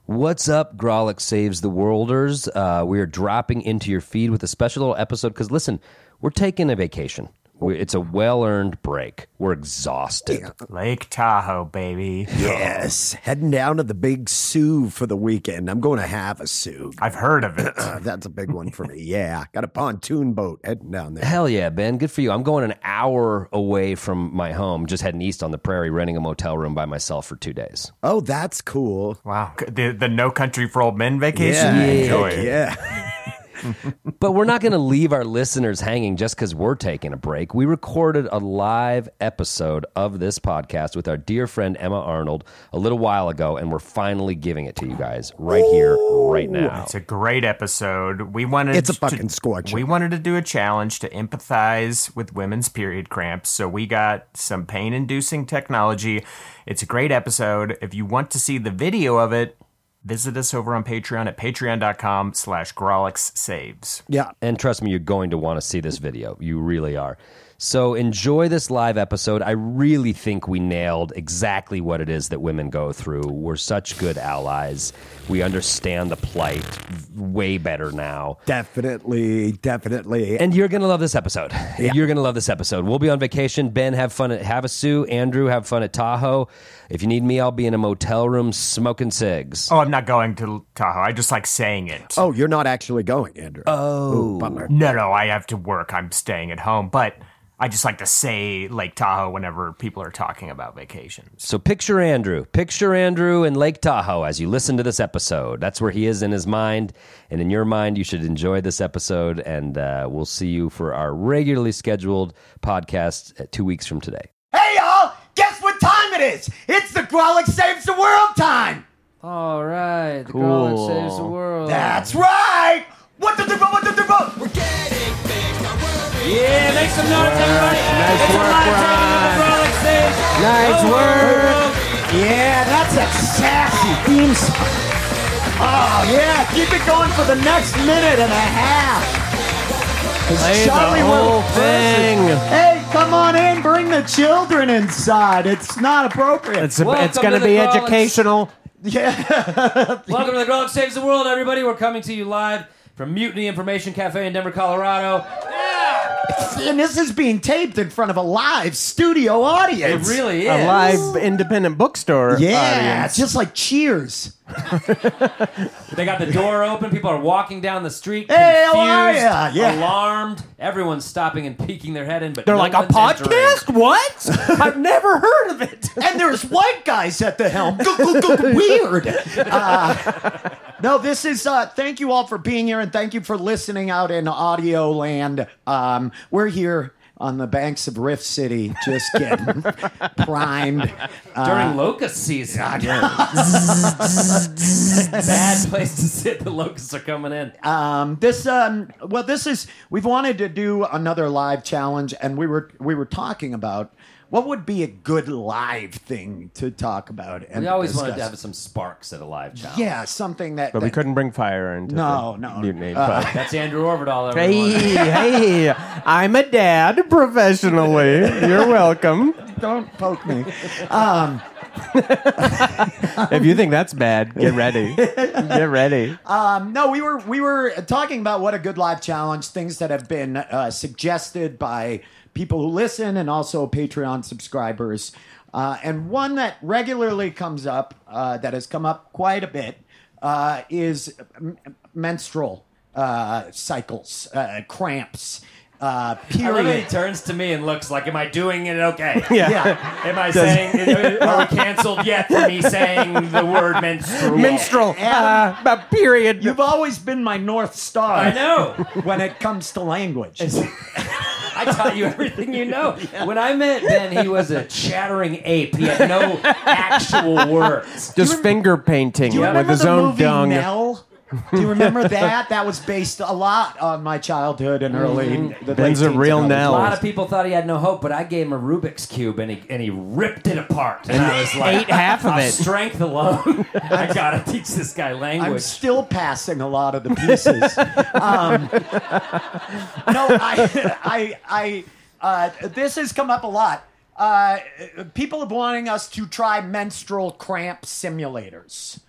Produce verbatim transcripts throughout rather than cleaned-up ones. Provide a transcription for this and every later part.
What's up, Grawlix Saves the Worlders? Uh, we are dropping into your feed with a special little episode because, listen, we're taking a vacation. We, it's a well-earned break. We're exhausted. Yeah. Lake Tahoe, baby. Yes, heading down to the Big Sioux for the weekend. I'm going to Havasu. I've heard of it. That's a big one for me. Yeah, got a pontoon boat heading down there. Hell yeah, Ben. Good for you. I'm going an hour away from my home, just heading east on the prairie, renting a motel room by myself for two days. Oh, that's cool. Wow. The, the No Country for Old Men vacation? Yeah, Enjoy heck it. yeah. But we're not going to leave our listeners hanging just because we're taking a break. We recorded a live episode of this podcast with our dear friend Emma Arnold a little while ago, and we're finally giving it to you guys right here, right now. It's a great episode. We wanted It's a to- fucking scorcher. We wanted to do a challenge to empathize with women's period cramps, so we got some pain-inducing technology. It's a great episode. If you want to see the video of it, visit us over on Patreon at patreon.com slash Grawlix Saves. Yeah. And trust me, you're going to want to see this video. You really are. So enjoy this live episode. I really think we nailed exactly what it is that women go through. We're such good allies. We understand the plight way better now. Definitely, definitely. And you're going to love this episode. Yeah. You're going to love this episode. We'll be on vacation. Ben, have fun at Havasu. Andrew, have fun at Tahoe. If you need me, I'll be in a motel room smoking cigs. Oh, I'm not going to Tahoe. I just like saying it. Oh, you're not actually going, Andrew. Oh. Ooh, bummer. No, no, I have to work. I'm staying at home. But I just like to say Lake Tahoe whenever people are talking about vacations. So picture Andrew. Picture Andrew in Lake Tahoe as you listen to this episode. That's where he is in his mind. And in your mind, you should enjoy this episode. And uh, we'll see you for our regularly scheduled podcast at two weeks from today. Hey, y'all! Guess what time it is? It's the Grawlix Saves the World time! All right, the Cool. Grawlix Saves the World. That's right! What the the what the the We're getting big, Yeah, make some noise, everybody. Nice It's a work, live taping of Ron. the Grawlix Saves. Nice Oh, work. Yeah, that's a sassy theme song. Oh, yeah, keep it going for the next minute and a half. 'Cause Play the Charlie whole will- thing. Hey, come on in, bring the children inside. It's not appropriate. It's, Welcome it's going to to the be Grawlix. educational. yeah. Welcome to the Grawlix Saves the World, everybody. We're coming to you live from Mutiny Information Cafe in Denver, Colorado. And this is being taped in front of a live studio It audience. really is. A live independent bookstore Yeah, audience. it's just like Cheers. They got the door open. People are walking down the street, Hey, confused, how are ya? Yeah. alarmed. Everyone's stopping and peeking their head in, but They're no like, a one's entering. podcast? What? I've never heard of it. And there's white guys at the helm. Go, go, go, weird. Uh, no, this is, uh, thank you all for being here and thank you for listening out in audio land. Um, we're here on the banks of Rift City, just getting primed. During locust season. Bad place to sit. The locusts are coming in. Um, this, um, well, this is, we've wanted to do another live challenge and we were, we were talking about what would be a good live thing to talk about. And We always discuss. wanted to have some sparks at a live challenge. Yeah, something that. But we that- couldn't bring fire into No, the no. mutiny. Uh, but- That's Andrew Orvidal, everyone. Hey, hey, I'm a dad professionally. You're welcome. Don't poke me. Um, If you think that's bad, get ready. Get ready. um, no, we were we were talking about what a good live challenge, things that have been uh, suggested by people who listen and also Patreon subscribers. Uh, and one that regularly comes up, uh, that has come up quite a bit, uh, is m- menstrual uh, cycles, uh, cramps, uh, I love it. He period. turns to me and looks like, am I doing it okay? Yeah. Am I saying, are we canceled yet for me saying the word menstrual? Minstrel. Uh, about period. You've always been my North Star. I know. When it comes to language. I taught you everything you know. When I met Ben, he was a chattering ape. He had no actual words. Just finger painting Do you with remember his the own movie dung. Nell? Do you remember that? That was based a lot on my childhood and early. The Ben's late a real teens and early Nell. A lot of people thought he had no hope, but I gave him a Rubik's Cube and he and he ripped it apart. And I was like, ate half of "Off it." Strength alone, I gotta teach this guy I'm language. still passing a lot of the pieces. um, no, I, I, I uh, this has come up a lot. Uh, people are wanting us to try menstrual cramp simulators.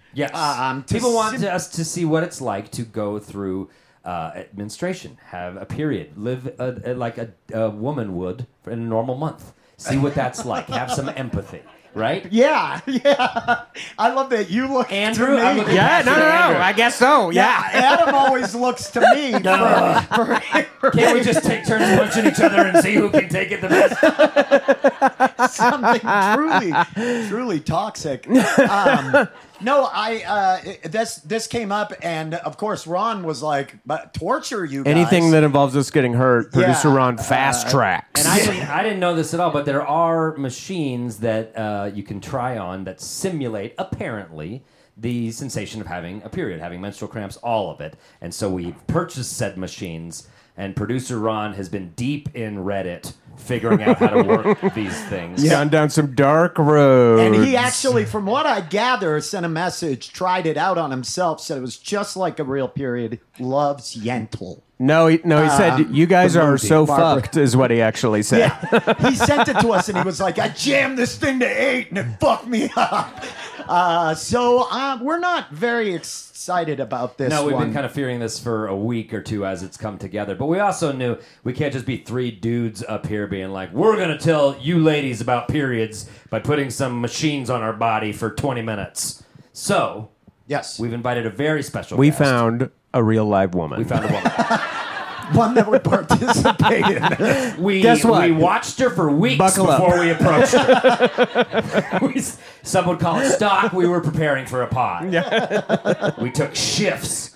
Yes. Um, to People want sim- to, us to see what it's like to go through uh, menstruation, have a period, live a, a, like a, a woman would in a normal month. See what that's like. Have some empathy, right? Yeah, yeah. I love that you look Andrew, to me. I'm looking Yeah, no, no, Andrew. no. I guess so. yeah, Yeah. Adam always looks to me for, for, for Can't we just take turns punching each other and see who can take it the best? something truly, truly toxic. Um, no, I uh, this this came up, and of course Ron was like, "But torture you guys." Anything that involves us getting hurt, producer Yeah. Ron fast tracks. And I didn't, I didn't know this at all, but there are machines that uh, you can try on that simulate, apparently, the sensation of having a period, having menstrual cramps, all of it. And so we've purchased said machines, and producer Ron has been deep in Reddit figuring out how to work these things. Gone down some dark roads. And he actually, from what I gather, sent a message, tried it out on himself, said it was just like a real period. Loves Yentl. No, he, no, he said, you guys the are movie, so Barbara. fucked, is what he actually said. Yeah, he sent it to us, and he was like, "I jammed this thing to eight, and it fucked me up." Uh, so uh, we're not very excited about this. No, we've one. been kind of fearing this for a week or two as it's come together. But we also knew we can't just be three dudes up here being like, we're going to tell you ladies about periods by putting some machines on our body for twenty minutes. So yes, we've invited a very special We guest. found a real live woman. We found a woman. one that would participate in this. We, Guess what? we watched her for weeks Buckle up. before we approached her. we, some would call it stock. We were preparing for a pod. We took shifts.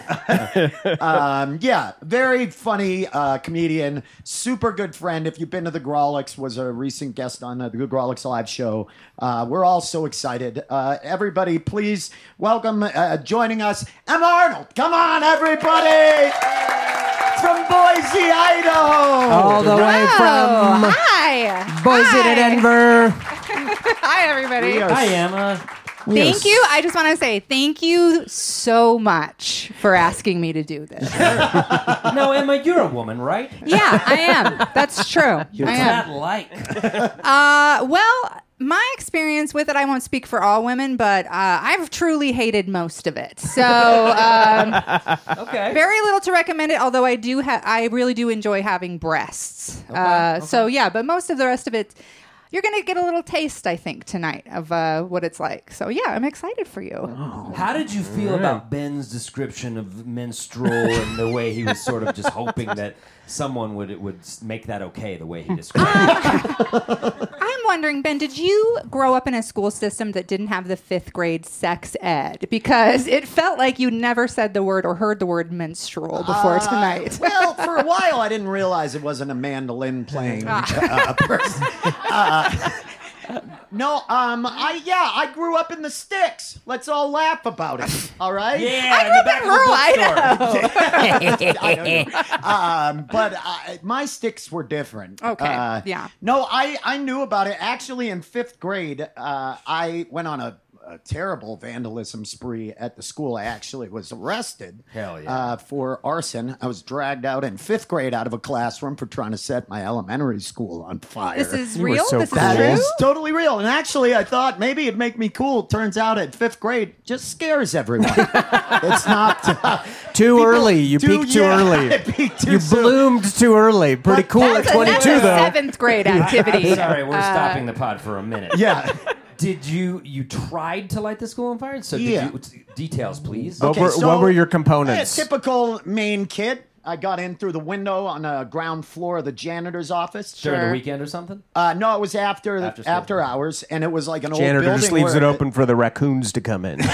Um, yeah, very funny uh, comedian, super good friend. If you've been to the Grolics, was a recent guest on the Grolics live show. Uh, we're all so excited. Uh, everybody, please welcome uh, joining us, Emma Arnold. Come on, everybody! From Boise, Idaho. All the way Oh, from hi. Boise Hi. to Denver. Hi, everybody. We are Hi, Emma. Thank you. I just want to say thank you so much for asking me to do this. No, Emma, you're a woman, right? Yeah, I am. That's true. I What's am. that like? Uh, well, my experience with it, I won't speak for all women, but uh, I've truly hated most of it. So um, Okay. very little to recommend it. Although I do, ha- I really do enjoy having breasts. uh, So yeah, but most of the rest of it. You're going to get a little taste, I think, tonight of uh, what it's like. So, yeah, I'm excited for you. How did you feel about Ben's description of menstrual and the way he was sort of just hoping that someone would would make that okay, the way he described it? I'm wondering, Ben, did you grow up in a school system that didn't have the fifth grade sex ed? Because it felt like you never said the word or heard the word menstrual before tonight. Well, for a while, I didn't realize it wasn't a mandolin playing uh, person. Uh, no, um, I yeah, I grew up in the sticks. Let's all laugh about it. All right. Yeah, I in grew the up back in of the rural bookstore. Idaho. I don't know. Um, but uh, my sticks were different. Okay, Uh, yeah. No, I, I knew about it. Actually, in fifth grade, uh, I went on a, a terrible vandalism spree at the school. I actually was arrested Hell yeah. uh, for arson. I was dragged out in fifth grade out of a classroom for trying to set my elementary school on fire. This is You were real? so This cool. is That true? is totally real. And actually, I thought maybe it'd make me cool. Turns out at fifth grade, just scares everyone. It's not. Uh, Too people early. You do- peaked too yeah, early. I peaked too You soon. bloomed too early. Pretty But cool at That's a, twenty-two, that's a though. seventh grade activity. Sorry, we're Uh, stopping the pod for a minute. Yeah. Did you you tried to light the school on fire? So Yeah. did you, details, please. What, were, what were your components? Yeah, typical Maine kid. I got in through the window on the ground floor of the janitor's office. During the Sure. weekend or something? Uh, no, it was after After after, school. hours, and it was like an Janitor old building. just leaves where- it open for the raccoons to come in.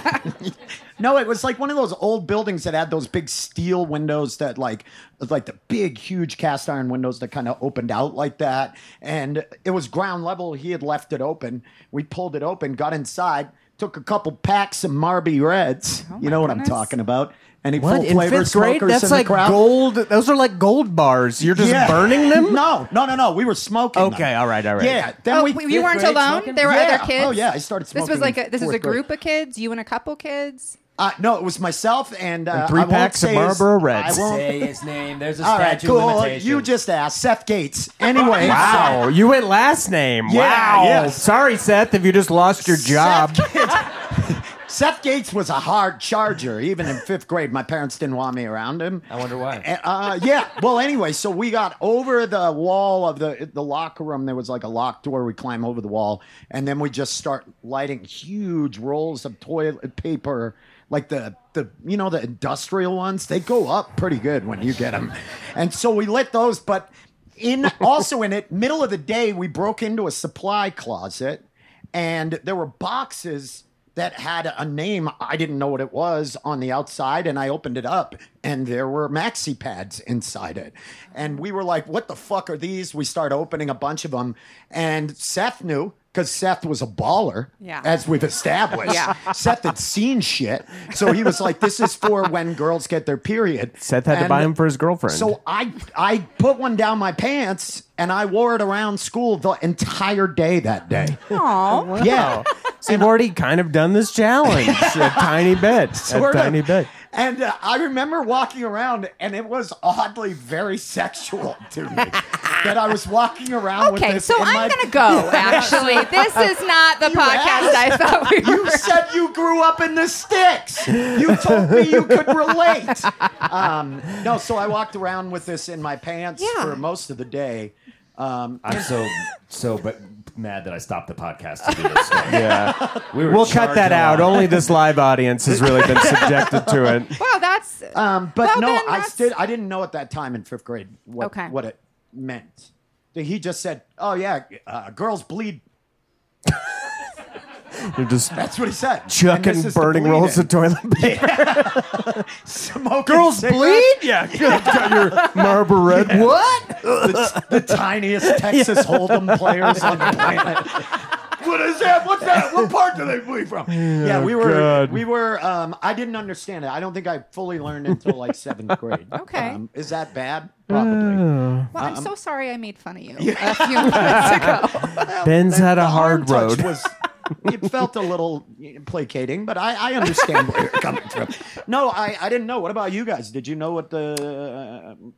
No, it was like one of those old buildings that had those big steel windows that like like the big huge cast iron windows that kind of opened out like that. And it was ground level. He had left it open. We pulled it open, got inside, took a couple packs of Marby Reds. Oh you know my what I'm goodness. talking about. Any What? full In flavor fifth grade? smokers That's in the like crowd? gold. Those are like gold bars. You're just Yeah. burning them? No, no, no, no. We were smoking. Okay, them. all right, all right. Yeah. Then Oh, we we- you weren't grade alone? smoking? There were Yeah. other kids? Oh yeah, I started This smoking. was like in a, this is fourth a grade. group of kids, you and a couple kids? Uh, no, it was myself and, uh, And three I won't packs of say his- Marlboro Reds. I won't. Say his name. There's a All right, statute of cool. limitation. You just asked Seth Gates. Anyway, Wow, you went last name. Yeah, wow. yeah. Sorry, Seth, if you just lost your job. Seth Gates, Seth Gates was a hard charger, even in fifth grade. My parents didn't want me around him. I wonder why. Uh, yeah. Well, anyway, so we got over the wall of the the locker room. There was like a locked door. We climb over the wall, and then we just start lighting huge rolls of toilet paper, like the the you know the industrial ones. They go up pretty good when you get them, and so we lit those. But in also in it, middle of the day, we broke into a supply closet, and there were boxes that had a name. I didn't know what it was on the outside, and I opened it up, and there were maxi pads inside it. And we were like, what the fuck are these? We started opening a bunch of them, and Seth knew, because Seth was a baller, Yeah. as we've established. Yeah. Seth had seen shit, so he was like, this is for when girls get their period. Seth had to And buy him for his girlfriend. So I I put one down my pants, and I wore it around school the entire day that day. Aw. Yeah. So you've already kind of done this challenge a tiny bit. Sort a of. tiny bit. And uh, I remember walking around, and it was oddly very sexual to me that I was walking around with Okay, this. so in I'm my- going to go, actually. This is not the You podcast I asked? thought we You were. said you grew up in the sticks. You told me you could relate. Um, no, so I walked around with this in my pants Yeah. for most of the day. Um, I'm so so but mad that I stopped the podcast to do this story. Yeah. We were We'll cut that charging out. along. Only this live audience has really been subjected to it. Wow, that's. um, but Well, no, then I that's- still I didn't know at that time in fifth grade what Okay. what it meant. He just said, "Oh yeah, uh, girls bleed." You're just That's what he said. And chucking this is the burning rolls of bleeding. toilet paper. Smoking Girls cigarettes. bleed? Yeah. Got your Marlboro Red. What? the, the tiniest Texas Hold'em players on the planet. What is that? What's that? What part do they bleed from? Yeah, we were. God. We were. Um, I didn't understand it. I don't think I fully learned until like seventh grade. Okay. Um, is that bad? Probably. Well, Uh, I'm so sorry I made fun of you a few minutes ago. Ben's had a The arm hard touch road. Was, it felt a little placating, but I, I understand where you're coming from. No, I, I didn't know. What about you guys? Did you know what the? Uh,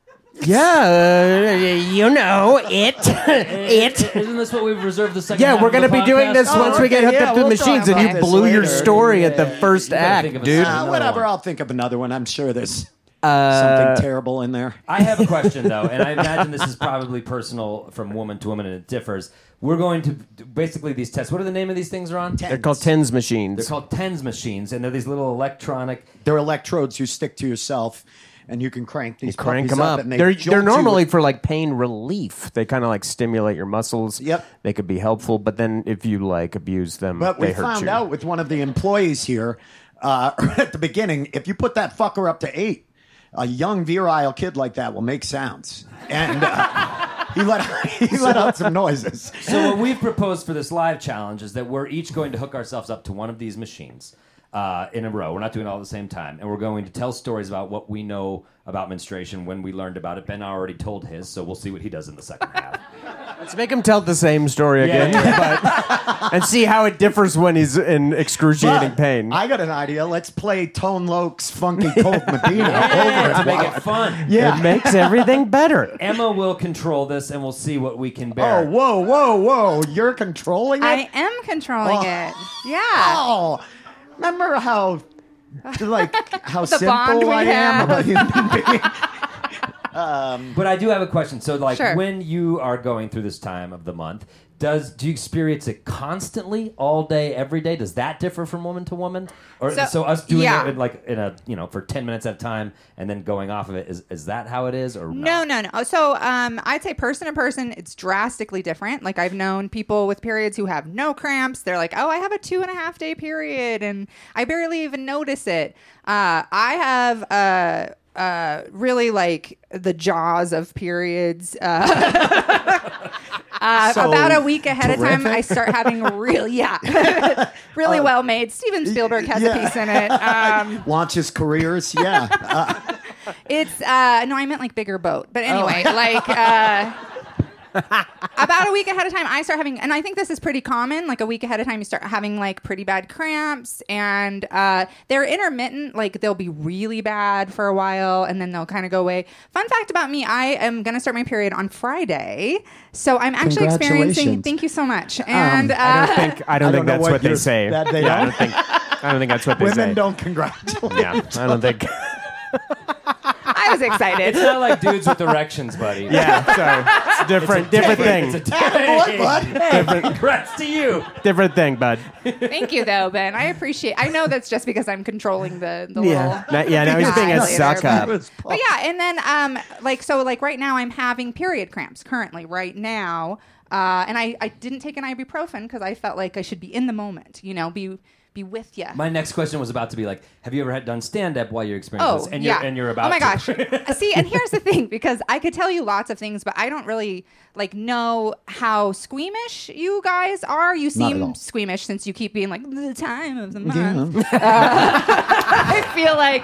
Yeah, uh, you know it. it. Isn't this what we've reserved the second Yeah, half we're of the going to be doing podcast this for? once we get okay, hooked yeah, up to the we'll talk machines, and about you this blew your later. story at the Yeah, first you gotta act, think of a dude. second- uh, Another whatever. one. I'll think of another one. I'm sure there's Uh, something terrible in there. I have a question though, and I imagine this is probably personal from woman to woman, and it differs. We're going to basically these tests. What are the name of these things, Ron? They're called tens machines. They're called TENS machines, and they're these little electronic. They're electrodes you stick to yourself, and you can crank these. Crank puppies them up. and they They're jolt they're you normally with- for like pain relief. They kind of like stimulate your muscles. Yep. They could be helpful, but then if you like abuse them, But they we hurt found you. out with one of the employees here uh, at the beginning, if you put that fucker up to eight, a young virile kid like that will make sounds, and uh, he let he let out some noises. So what we've proposed for this live challenge is that we're each going to hook ourselves up to one of these machines uh, in a row. We're not doing it all at the same time, and we're going to tell stories about what we know about menstruation when we learned about it. Ben already told his, so we'll see what he does in the second half. Let's make him tell the same story Yeah, again, but, and see how it differs when he's in excruciating But pain. I got an idea. Let's play Tone Loc's Funky Cold Medina over to it. make it fun. Yeah. It makes everything better. Emma will control this, and we'll see what we can Oh, bear. whoa, whoa, whoa! You're controlling it. I am controlling Oh. it. Yeah. Oh, remember how, like, how The simple bond we I am have. of a human being? But I do have a question. So, like, Sure. when you are going through this time of the month, does do you experience it constantly, all day, every day? Does that differ from woman to woman, or so, So, us doing yeah. it in, like in a you know for ten minutes at a time and then going off of it? Is is that how it is, or No, not? no, no. So um, I'd say person to person, it's drastically different. Like I've known people with periods who have no cramps. They're like, oh, I have a two and a half day period, and I barely even notice it. Uh, I have uh, uh, really like the jaws of periods. Uh, uh, So about a week ahead of time, terrific. I start having really, yeah, really well made. Steven Spielberg has yeah. a piece in it. Um, Launches careers, yeah. Uh, It's uh no, I meant like bigger boat. But anyway, like uh about a week ahead of time, I start having, and I think this is pretty common. Like a week ahead of time, you start having like pretty bad cramps, and uh, they're intermittent. Like they'll be really bad for a while, and then they'll kind of go away. Fun fact about me: I am going to start my period on Friday, so I'm actually experiencing. Thank you so much. And Um, I don't uh, think I don't I think don't know that's what what they you're- say. that they yeah, I don't? don't think I don't think that's what they say. Women don't congratulate. Yeah, I don't think. I was excited. It's not like dudes with erections, buddy. Yeah, so it's a different, different thing. It's a Boy, bud. Hey, congrats to you. different thing, bud. Thank you, though, Ben. I appreciate. I know that's just because I'm controlling the the Yeah, little. Now- yeah. Now he's Yeah, being a later, suck up. But yeah, and then um, like so, like right now, I'm having period cramps currently right now, uh, and I I didn't take an ibuprofen because I felt like I should be in the moment, you know, be be with you. My next question was about to be like, have you ever had done stand up while you're experiencing Oh, this? And yeah. you're and you're about oh my to. gosh. See, and here's the thing, because I could tell you lots of things, but I don't really like know how squeamish you guys are. You Not at seem all. squeamish since you keep being like the time of the month. Uh, I feel like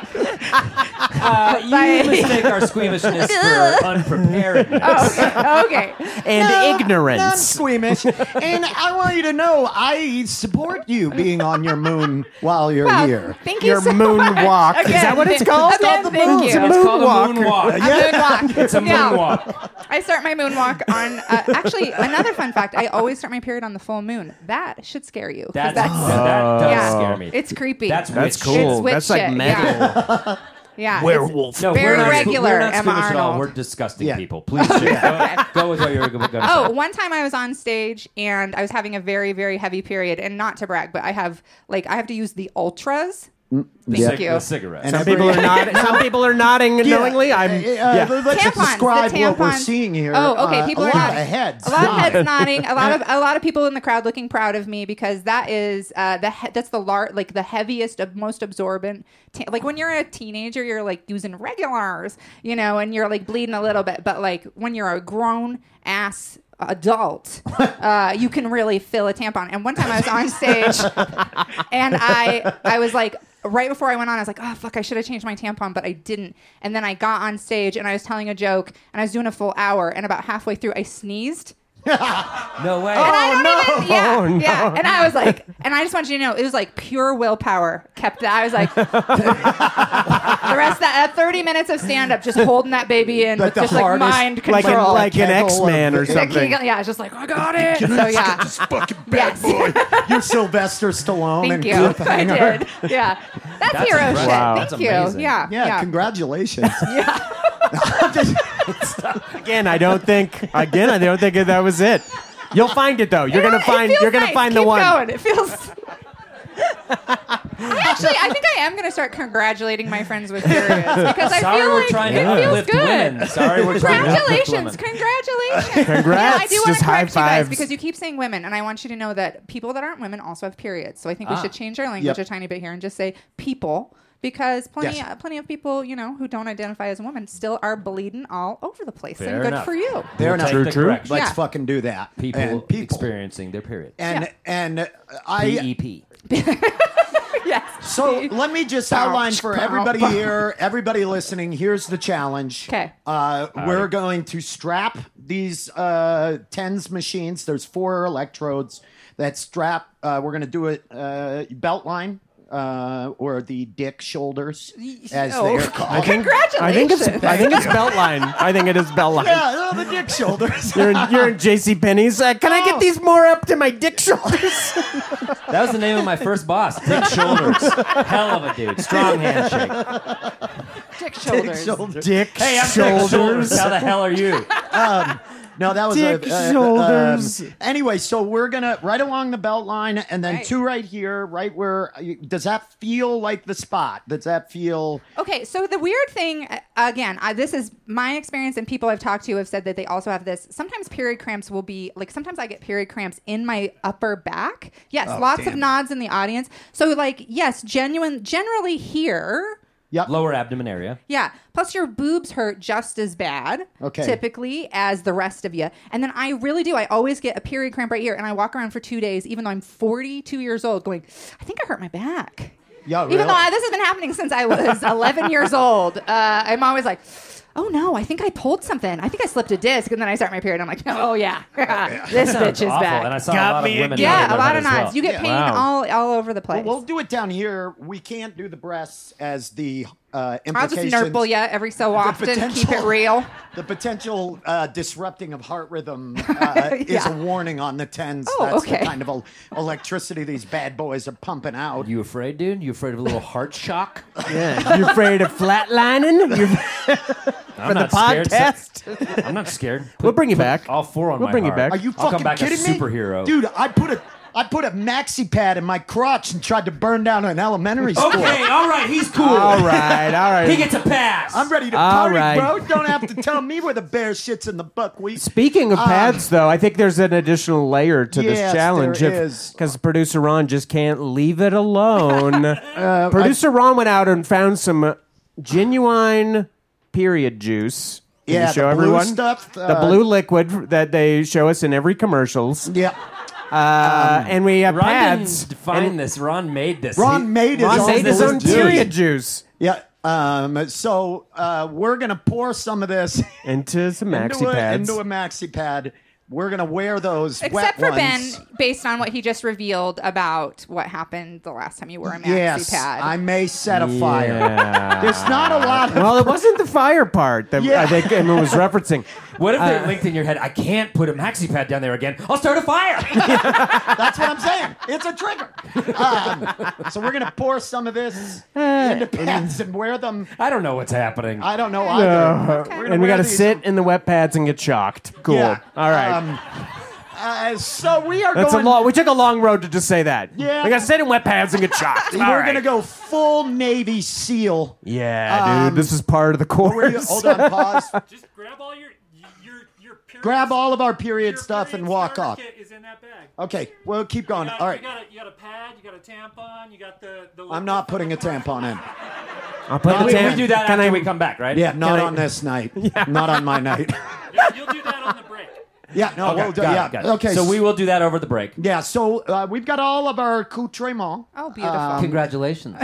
Uh, you Bye. mistake our squeamishness for unpreparedness. oh, okay. And I'm ignorance. squeamish. And I want you to know I support you being on your moon while you're Well, here. thank you Your so moon much. walk. Is Again, that what it's th- called? again, It's called the thank moon- you. it's a It's called a Moonwalk. moonwalk. A moonwalk. It's a Yeah. moonwalk. I start my moonwalk on. Uh, actually, another fun fact: I always start my period on the full moon. That should scare you. 'cause That's, that's that does yeah, scare me. It's creepy. That's That's witch cool. It's witch That's like shit, metal. Yeah. yeah. Werewolf. No, Very we're not, regular, We're not Emma squeamish at all. Arnold. We're disgusting Yeah. people. Please go, go with what you were going to say. Oh, one time I was on stage and I was having a very, very heavy period, and not to brag, but I have like I have to use the ultras. Thank Cig- you. The cigarettes. And Some every- people are nodding. Some people are nodding knowingly. I'm. Uh, Yeah. Let's just Tampons, describe the what we're tampons. seeing here. Oh, okay. Uh, People a are lot nodding. of heads. A lot of heads nodding. nodding. A lot of a lot of people in the crowd looking proud of me because that is uh, the he- that's the lar- like the heaviest, of most absorbent. Ta- like when you're a teenager, you're like using regulars, you know, and you're like bleeding a little bit. But like when you're a grown ass adult, uh, you can really fill a tampon. And one time I was on stage, and I I was like. Right before I went on, I was like, oh, fuck, I should have changed my tampon, but I didn't. And then I got on stage and I was telling a joke and I was doing a full hour. And about halfway through, I sneezed. No way. And I don't no. even, yeah, Oh, no. yeah. And I was like, and I just want you to know, it was like pure willpower kept that. I was like, the rest of that, uh, thirty minutes of stand up, just holding that baby in But with the just like hardest- mind Like an, control. like an Kegel X Man of- or Yeah, something. Yeah, I was just like, I got it. So yeah. Fucking bad Yes. boy. You're Sylvester Stallone and Thank you. I Cliffhanger. did. Yeah. That's, That's hero impressive. shit. Wow. Thank That's you. amazing. Yeah. Yeah, congratulations. Again, I don't think. Again, I don't think that was it. You'll find it though. You're You know, gonna it find. feels You're gonna nice. find Keep the one. Going. It feels. I actually, I think I am going to start congratulating my friends with periods because I Sorry, feel we're like trying it to feels uplift good. women. Sorry, we're trying to uplift Congratulations! women. Congratulations! Congrats. Yeah, I do want Just to high correct you guys fives. because you keep saying women, and I want you to know that people that aren't women also have periods. So I think we Ah. should change our language Yep. a tiny bit here and just say people. Because plenty, Yes. uh, plenty of people, you know, who don't identify as women still are bleeding all over the place. Fair and good enough. for you. Fair We'll enough. take True, the true. correction. Let's Yeah. fucking do that. People, and people. experiencing their period. And Yeah. and uh, I P E P. Yes. so let me just Bow, outline for bow, everybody bow. here, everybody listening. Here's the challenge. 'Kay. Uh, we're going to strap these uh, TENS machines. There's four electrodes that strap. Uh, we're going to do it uh, belt line. Uh, or the dick shoulders, as Oh. they're called. I think. Congratulations. I think it's. I think it's Beltline. I think it is Beltline. Yeah, no, the dick shoulders. You're in, you're in J C Penney's. Uh, can I get these more up to my dick shoulders? That was the name of my first boss. Dick Shoulders. Hell of a dude. Strong handshake. Dick Dick shoulders. shoulders. Dick Hey, I'm Dick Shoulders. shoulders. How the hell are you? No, that was Dick a, uh, shoulders. um, anyway, so we're gonna right along the belt line, and then Right. two right here, right where. Does that feel like the spot? Does that feel? Okay, so the weird thing, uh, again, I, this is my experience, and people I've talked to have said that they also have this. Sometimes period cramps will be like, sometimes I get period cramps in my upper back. Yes, Oh, lots of damn. nods in the audience. So, like, yes, genuine, generally here. Yep. Lower abdomen area. Yeah. Plus, your boobs hurt just as bad, Okay. typically, as the rest of you. And then I really do. I always get a period cramp right here, and I walk around for two days, even though I'm forty-two years old, going, I think I hurt my back. Yeah, Even really? though I, this has been happening since I was eleven years old. Uh, I'm always like, oh no, I think I pulled something. I think I slipped a disc, and then I start my period. I'm like, oh yeah, this bitch is Awful. back. And I saw Got a lot me of women. again. yeah, nodding a their lot head of as well. nods. You get Yeah. pain Wow. all all over the place. We'll do it down here. We can't do the breasts as the uh, I'll just implications. nurple you every so often. Keep it potential- real. The potential uh, disrupting of heart rhythm uh, is Yeah. a warning on the tens. Oh, That's okay. the kind of el- electricity these bad boys are pumping out. You afraid, dude? You afraid of a little heart shock? Yeah. You afraid of flatlining? You're, I'm for the not scared. podcast? I'm not scared. We'll bring you back. All four on We'll my bring you heart. back. Are you I'll fucking come back kidding a me, superhero. dude? I put a I put a maxi pad in my crotch and tried to burn down an elementary school. Okay, all right, he's cool. All right, all right. He gets a pass. I'm ready to All party, right. bro. Don't have to tell me where the bear shits in the buckwheat. Speaking of pads, though, I think there's an additional layer to Yes, this challenge. there is. Because producer Ron just can't leave it alone. producer Ron went out and found some genuine period juice. Can Yeah, you show the blue everyone? stuff, the uh, blue liquid that they show us in every commercials. Yeah. Uh, and we have Ron pads. didn't define and this. Ron made this. Ron He- made his Ron own made his blue own juice. period juice Yeah. Um, so uh, we're gonna pour some of this into some maxi into, a, pads. into a maxi pad. We're gonna wear those Except wet for ones. Ben, based on what he just revealed about what happened the last time you wore a maxi Yes, pad. I may set a fire. Yeah. There's not a lot. Of, Well, it wasn't the fire part that Yeah. I think Emma was referencing. What if they're linked in your head? I can't put a maxi pad down there again. I'll start a fire. That's what I'm saying. It's a trigger. Um, so we're gonna pour some of this into pads and wear them. I don't know what's happening. I don't know either. We're gonna And we wear got to these- sit in the wet pads and get shocked. Cool. Yeah. All right. Um, uh, so we are That's going. a long. We took a long road to just say that. Yeah. We got to sit in wet pads and get shocked. We're All right. gonna go full Navy SEAL. Yeah, Um, dude. This is part of the Where you- course. hold on, pause. Just grab all your your your period. Grab all of our period your stuff period and walk starter off. kit is in that bag. Okay, well, keep going. You got, All right. You got, a, you got a pad. You got a tampon. You got the. the I'm not putting a tampon in. I'll put we, the we tam- do that Can after I- we come back, right? Yeah, not I- on this night. Not on my night. You'll, you'll do that on the break. Yeah, no, Okay, we'll do, got yeah. it, got it. Okay, So we will do that over the break. Yeah, so uh, we've got all of our accoutrements. oh, beautiful. Um, Congratulations.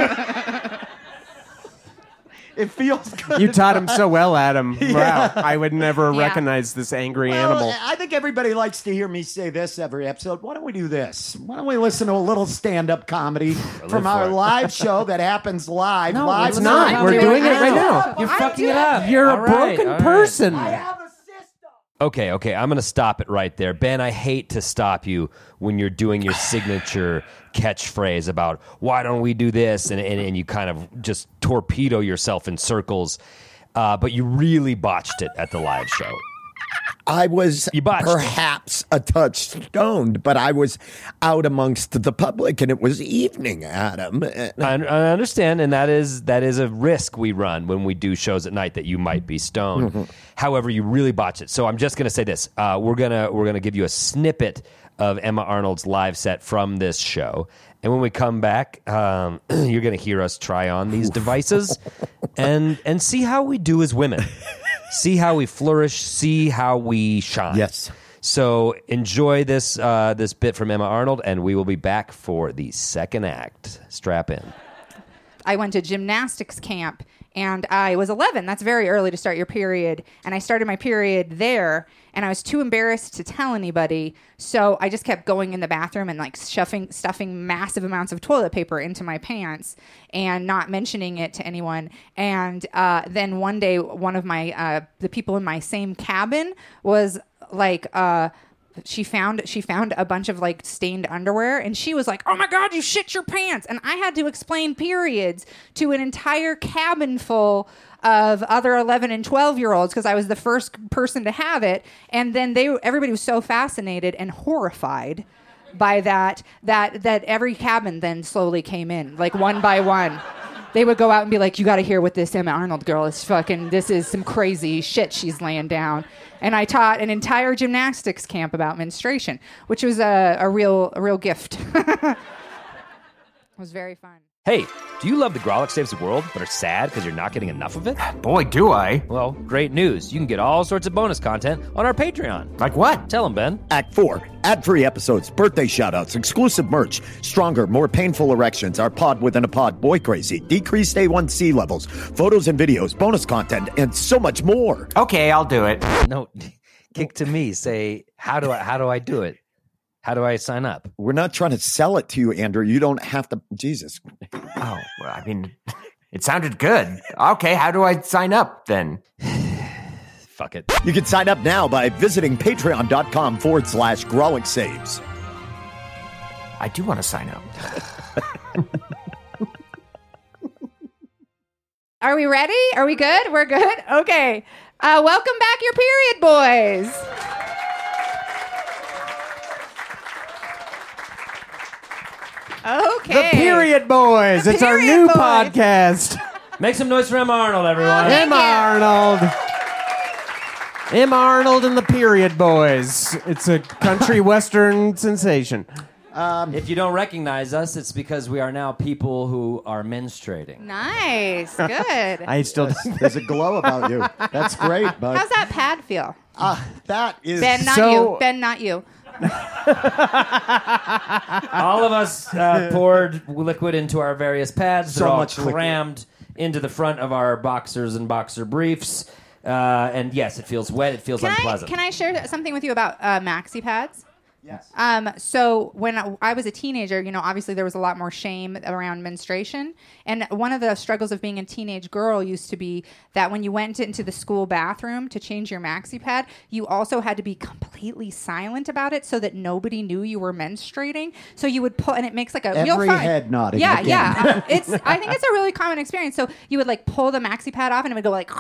It feels good. You taught him so well, Adam. Wow. I would never Yeah. recognize this angry Well, animal. I think everybody likes to hear me say this every episode. Why don't we do this? Why don't we listen to a little stand-up comedy from our for it. live show that happens live? No, live it's It's not. I'm We're doing doing it it right now. now. You're I'm fucking it doing up. You're All a right, broken all right. person. Okay, okay, I'm going to stop it right there. Ben, I hate to stop you when you're doing your signature catchphrase about why don't we do this, and, and, and you kind of just torpedo yourself in circles, uh, but you really botched it at the live show. I was You botched it. perhaps a touch stoned, but I was out amongst the public, and it was evening, Adam. And I, I understand, and that is that is a risk we run when we do shows at night that you might be stoned. Mm-hmm. However, you really botch it. So I'm just going to say this: uh, we're gonna we're gonna give you a snippet of Emma Arnold's live set from this show, and when we come back, um, you're going to hear us try on these devices and and see how we do as women, see how we flourish, see how we shine. Yes. So enjoy this uh, this bit from Emma Arnold, and we will be back for the second act. Strap in. I went to gymnastics camp and I was eleven. That's very early to start your period. And I started my period there and I was too embarrassed to tell anybody. So I just kept going in the bathroom and like stuffing, stuffing massive amounts of toilet paper into my pants and not mentioning it to anyone. And uh, then one day, one of my, uh, the people in my same cabin was like, uh, she found she found a bunch of like stained underwear and she was like, oh my god, you shit your pants. And I had to explain periods to an entire cabin full of other eleven and twelve year olds because I was the first person to have it. And then they everybody was so fascinated and horrified by that that that every cabin then slowly came in like one by one. They would go out and be like, you got to hear what this Emma Arnold girl is fucking, this is some crazy shit she's laying down. And I taught an entire gymnastics camp about menstruation, which was a, a real a real gift. It was very fun. Hey, do you love the Grolic Saves the World, but are sad because you're not getting enough of it? Boy, do I. Well, great news. You can get all sorts of bonus content on our Patreon. Like what? Tell them, Ben. Act four, ad-free episodes, birthday shoutouts, exclusive merch, stronger, more painful erections, our pod within a pod, boy crazy, decreased A one C levels, photos and videos, bonus content, and so much more. Okay, I'll do it. No, kick to me. Say, how do I, how do I do it? How do I sign up? We're not trying to sell it to you, Andrew. You don't have to. Jesus. Oh, well, I mean, it sounded good. Okay, how do I sign up then? Fuck it. You can sign up now by visiting patreon.com forward slash Grolic Saves. I do want to sign up. Are we ready? Are we good? We're good? Okay. Uh, welcome back, your period boys. Okay. The Period Boys. The it's our Period new Boys. podcast. Make some noise for Em Arnold, everyone. Thank M. you. Arnold. M. Arnold and the Period Boys. It's a country western sensation. If you don't recognize us, it's because we are now people who are menstruating. Nice. Good. I still. There's a glow about you. That's great, bud. How's that pad feel? Uh, that is Ben, not So- you. Ben, not you. All of us uh, poured liquid into our various pads. They're So all much liquid. crammed into the front of our boxers and boxer briefs. Uh, and yes, it feels wet. It feels Can I, unpleasant. can I share something with you about uh, maxi pads? Yes. Um, so when I- I was a teenager, you know, obviously there was a lot more shame around menstruation. And one of the struggles of being a teenage girl used to be that when you went into the school bathroom to change your maxi pad, you also had to be completely silent about it so that nobody knew you were menstruating. So you would pull, and it makes like a you'll Every find- head nodding Yeah, again. yeah. It's. I think it's a really common experience. So you would like pull the maxi pad off, and it would go like.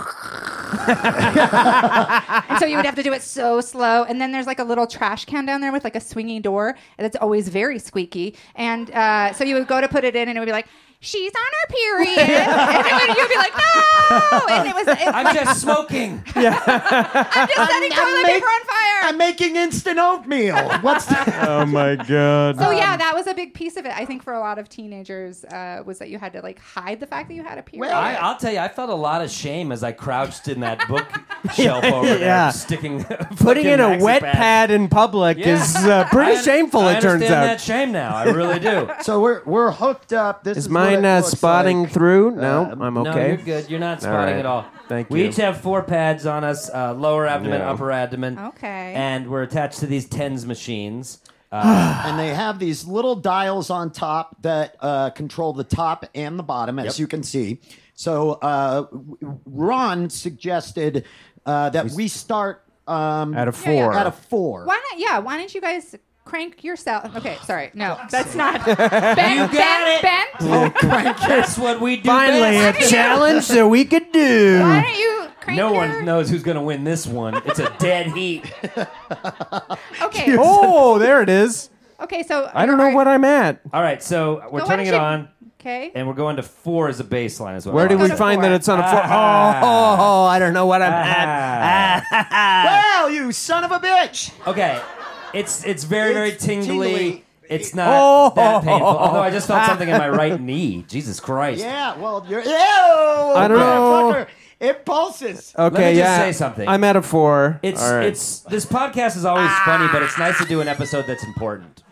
And so you would have to do it so slow. And then there's like a little trash can down there with like a swinging door, and it's always very squeaky. And uh, so you would go to put it in, and it would be like, she's on her period. And it would, you'd be like, no. And it was, it's I'm like, just smoking. I'm just setting I'm toilet make- paper on fire. I'm making instant oatmeal. What's that? Oh my god. So yeah, that was a big piece of it. I think for a lot of teenagers uh, was that you had to like hide the fact that you had a period. I, I'll tell you, I felt a lot of shame as I crouched in that bookshelf over there, Yeah. sticking Putting in a fucking wet maxi pad in public Yeah. is uh, pretty I- shameful, I it turns understand out. that shame now. I really do. So we're we're hooked up. This is, Is what mine it uh, looks spotting like. through? No, Um, I'm No, okay. you're good. You're not spotting right. at all. Thank we you. each have four pads on us, uh, lower abdomen, Yeah. upper abdomen. Okay. And we're attached to these TENS machines. Uh, And they have these little dials on top that uh, control the top and the bottom, as Yep. you can see. So uh, Ron suggested uh, that we start um, Out of Yeah, yeah. four. at a four. Why not? Yeah. Why don't you guys crank yourself? Okay. Sorry. No, that's not. Ben, You got Ben, it. Ben. that's what we do Finally, a best. challenge that we could do. Why don't you crank No your... one knows who's going to win this one. It's a dead heat. Okay. Oh, there it is. Okay. So I don't know what I'm at. All right, so we're So why turning it don't you- on, Okay. and we're going to four as a baseline as well. Where did Go we to find four. that it's on a four? Ah. Oh, oh, I don't know what I'm at. Ah. Well, you son of a bitch! Okay, it's it's very very It's tingly. tingly. It's not Oh. that painful. Although I just felt something in my right knee. Jesus Christ. Yeah, well, you're. Ew, I don't know. It pulses. Okay, Let me just yeah. say something. I'm at a four. It's All right. it's this podcast is always funny, but it's nice to do an episode that's important.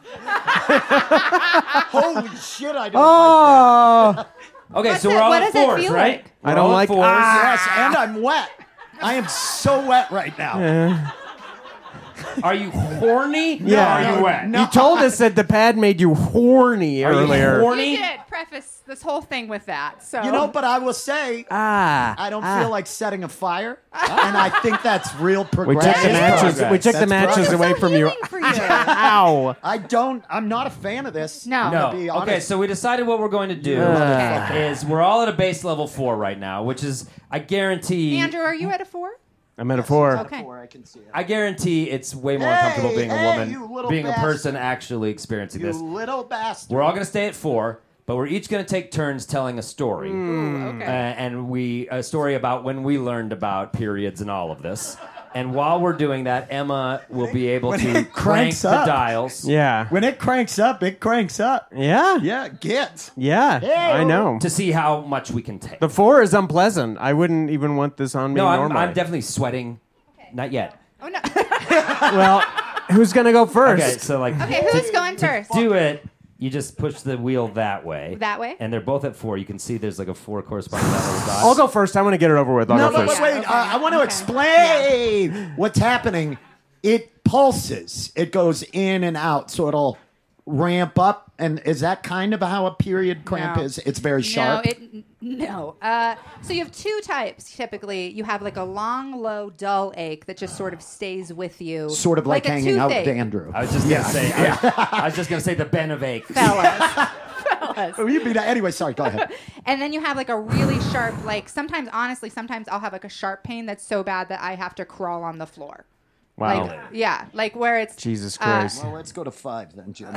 Holy shit! I don't like Oh, Okay, What's so it- we're all what at does it fours, feel right? like? We're I don't all at like- fours. that. Yes, and I'm wet. I am so wet right now. Are you horny? Yeah. Or are you wet? No. you told us that the pad made you horny Are you earlier. horny? You did preface this whole thing with that. So You know, but I will say, Ah, I don't ah. feel like setting a fire, and I think that's real We progress. took the That is matches. progress. We took the That's matches progress. away so from you. healing for you. Ow! I don't. I'm not a fan of this. No. I'm No. gonna be honest. Okay, so we decided what we're going to do Okay. is we're all at a base level four right now, which is I guarantee Andrew, are you at a four? I'm at a four. Okay. Before I can see it. I guarantee it's way more Hey, uncomfortable being hey, a woman, you little being a bastard. person actually experiencing You this. little bastard. We're all going to stay at four, but we're each going to take turns telling a story. Ooh, Uh, okay. and we a story about when we learned about periods and all of this. And while we're doing that, Emma will be able When to it crank cranks the up. dials Yeah. When it cranks up, it cranks up. Yeah. Yeah, it gets. Yeah. I know. to see how much we can take. The four is unpleasant. I wouldn't even want this on me no, I'm, normally. I'm definitely sweating. Not yet. Oh no. Well, who's gonna go first? Okay, so like Okay, who's going first? do it. You just push the wheel that way. That way? And they're both at four. You can see there's like a four corresponding to that little dot. I'll go first. I want to get it over with. I'll No, go but first. wait, wait. Okay. Uh, I want to Okay. explain what's happening. It pulses. It goes in and out, so it'll ramp up. And is that kind of how a period cramp No. is? It's very sharp. No, it no. Uh, so you have two types typically. You have like a long, low, dull ache that just sort of stays with you, Sort of like, a hanging out with toothache. Andrew. I was just gonna say. I, was, I was just gonna say the Benavake. fellas. Fellas. Oh, you beat that. Anyway, sorry. Go ahead. And then you have like a really sharp, like sometimes, honestly, sometimes I'll have like a sharp pain that's so bad that I have to crawl on the floor. Wow. Like, yeah, like where it's Jesus uh, Christ. Well, let's go to five then, Jim.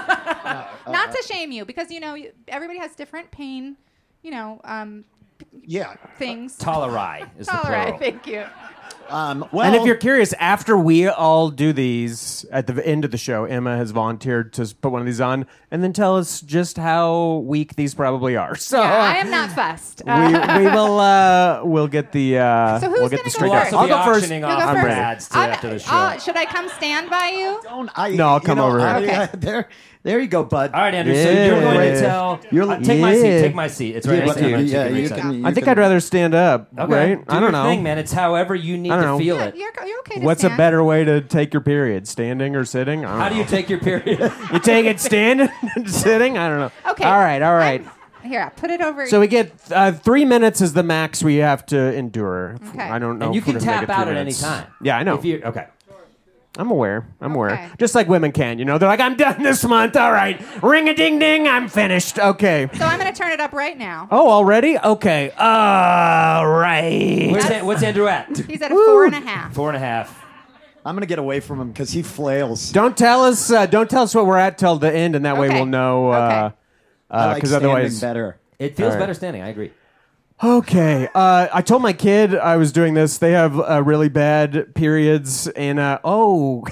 not to shame you, because you know you, everybody has different pain, you know, um, Yeah. things. Tolerai is the All plural. right, thank you. Um, well, And if you're curious, after we all do these at the end of the show, Emma has volunteered to put one of these on and then tell us just how weak these probably are. So Yeah, I am not fussed. we, Uh, we will uh, we'll get the uh, So who's we'll get gonna the go straight We'll first? up. also I'll be go first. auctioning You'll off go our first. ads to I'm- after the show. uh, should I come stand by you? don't, I, No, I'll you come know, over here. I- Okay. uh, there, there you go, bud. All right, Andrew. So you're going Yeah. to tell. You're- uh, take my seat. Yeah. Take my seat. It's right Yeah, next to you- Emma. She yeah, can you reach out. can- you I think can- I'd rather stand up. Okay. Right? Do I don't your know. thing, man. It's however you need I don't to know. feel Yeah, it. you're, you're okay to What's a stand. better way to take your period? Standing or sitting? I don't How do know. you take your period? You take it standing and sitting? I don't know. Okay. All right, all right. I'm- here, put it over. So we get uh, three minutes is the max we have to endure. Okay. I don't know. And you if we're can gonna tap make it out three at any minutes. time. Yeah, I know. If you okay. I'm aware. I'm aware. Okay. Just like women can, you know. They're like, I'm done this month. All right. Ring a ding ding. I'm finished. Okay. so I'm going to turn it up right now. Oh, already? Okay. All right. Where's An- what's Andrew at? He's at a four and a half. Four and a half. I'm gonna get away from him because he flails. Don't tell us. Uh, don't tell us what we're at till the end, and that way Okay. we'll know. Okay. Uh, I like Because standing otherwise, better. It feels All right. better standing. I agree. Okay. Uh, I told my kid I was doing this. They have uh, really bad periods, and uh, oh,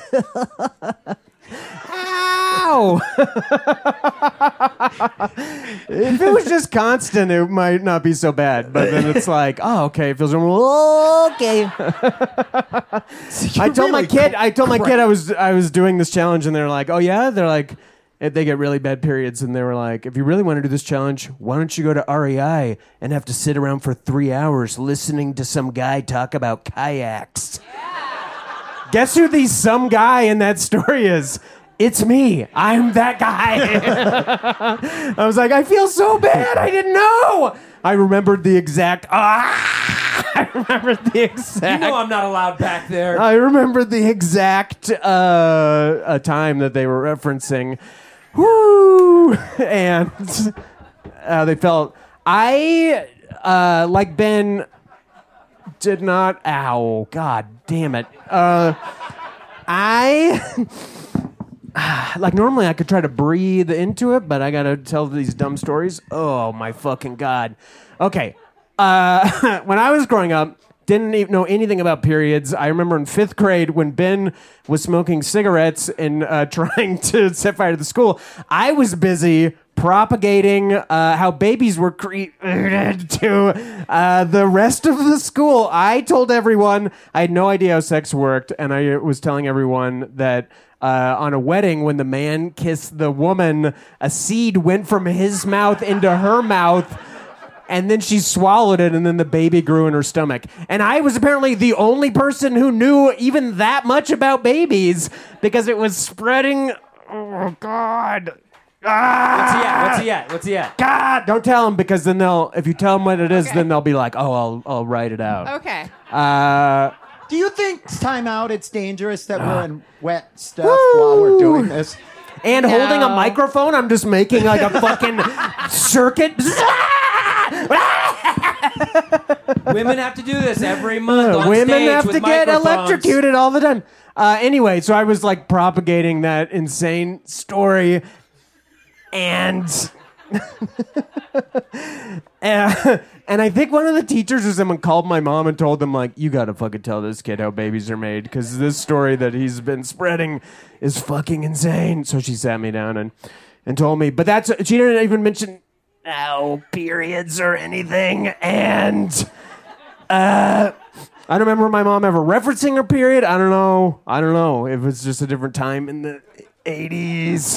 ow! If it was just constant, it might not be so bad. But then it's like, oh, okay, it feels okay. I told my really kid. I told my cra- kid I was I was doing this challenge, and they're like, oh yeah, they're like. If they get really bad periods, and they were like, if you really want to do this challenge, why don't you go to R E I and have to sit around for three hours listening to some guy talk about kayaks? Guess who the some guy in that story is? It's me. I'm that guy. I was like, I feel so bad. I didn't know. I remembered the exact. Ah! I remembered the exact. You know I'm not allowed back there. I remember the exact uh, uh, time that they were referencing. Woo! And uh, they felt. I, uh, like Ben, did not. Ow. God damn it. Uh, I. Like, normally I could try to breathe into it, but I gotta tell these dumb stories. Oh, my fucking God. Okay. Uh, when I was growing up, didn't even know anything about periods. I remember in fifth grade when Ben was smoking cigarettes and uh, trying to set fire to the school, I was busy propagating uh, how babies were created to uh, the rest of the school. I told everyone I had no idea how sex worked, and I was telling everyone that uh, on a wedding, when the man kissed the woman, a seed went from his mouth into her mouth. And then she swallowed it, and then the baby grew in her stomach. And I was apparently the only person who knew even that much about babies because it was spreading. Oh, God. Ah! What's he at? What's he at? What's he at? God! Don't tell them because then they'll, if you tell them what it is, then they'll be like, oh, I'll, I'll write it out. Okay. Uh, Do you think time out? It's dangerous that we're in wet stuff while we're doing this. and No. holding a microphone, I'm just making like a fucking circuit. Women have to do this every month on Women stage have with to get microphones. electrocuted all the time. Uh, anyway, so I was like propagating that insane story, and and, and I think one of the teachers or someone called my mom and told them, like, you gotta fucking tell this kid how babies are made, because this story that he's been spreading is fucking insane. So she sat me down and, and told me. But that's, she didn't even mention no periods or anything. And uh, I don't remember my mom ever referencing her period. I don't know. I don't know if it's just a different time in the eighties.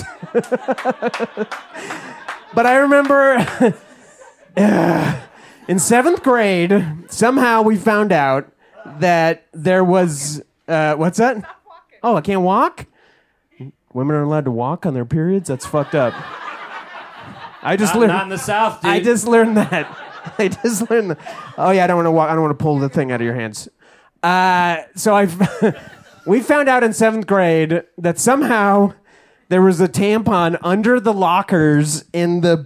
But I remember uh, in seventh grade, somehow we found out that there was, uh, what's that? Oh, I can't walk? Women are allowed to walk on their periods? That's fucked up. I just Not, learned. not in the South, dude. I just learned that. I just learned that. Oh yeah, I don't want to walk. I don't want to pull the thing out of your hands. Uh, so I, we found out in seventh grade that somehow there was a tampon under the lockers in the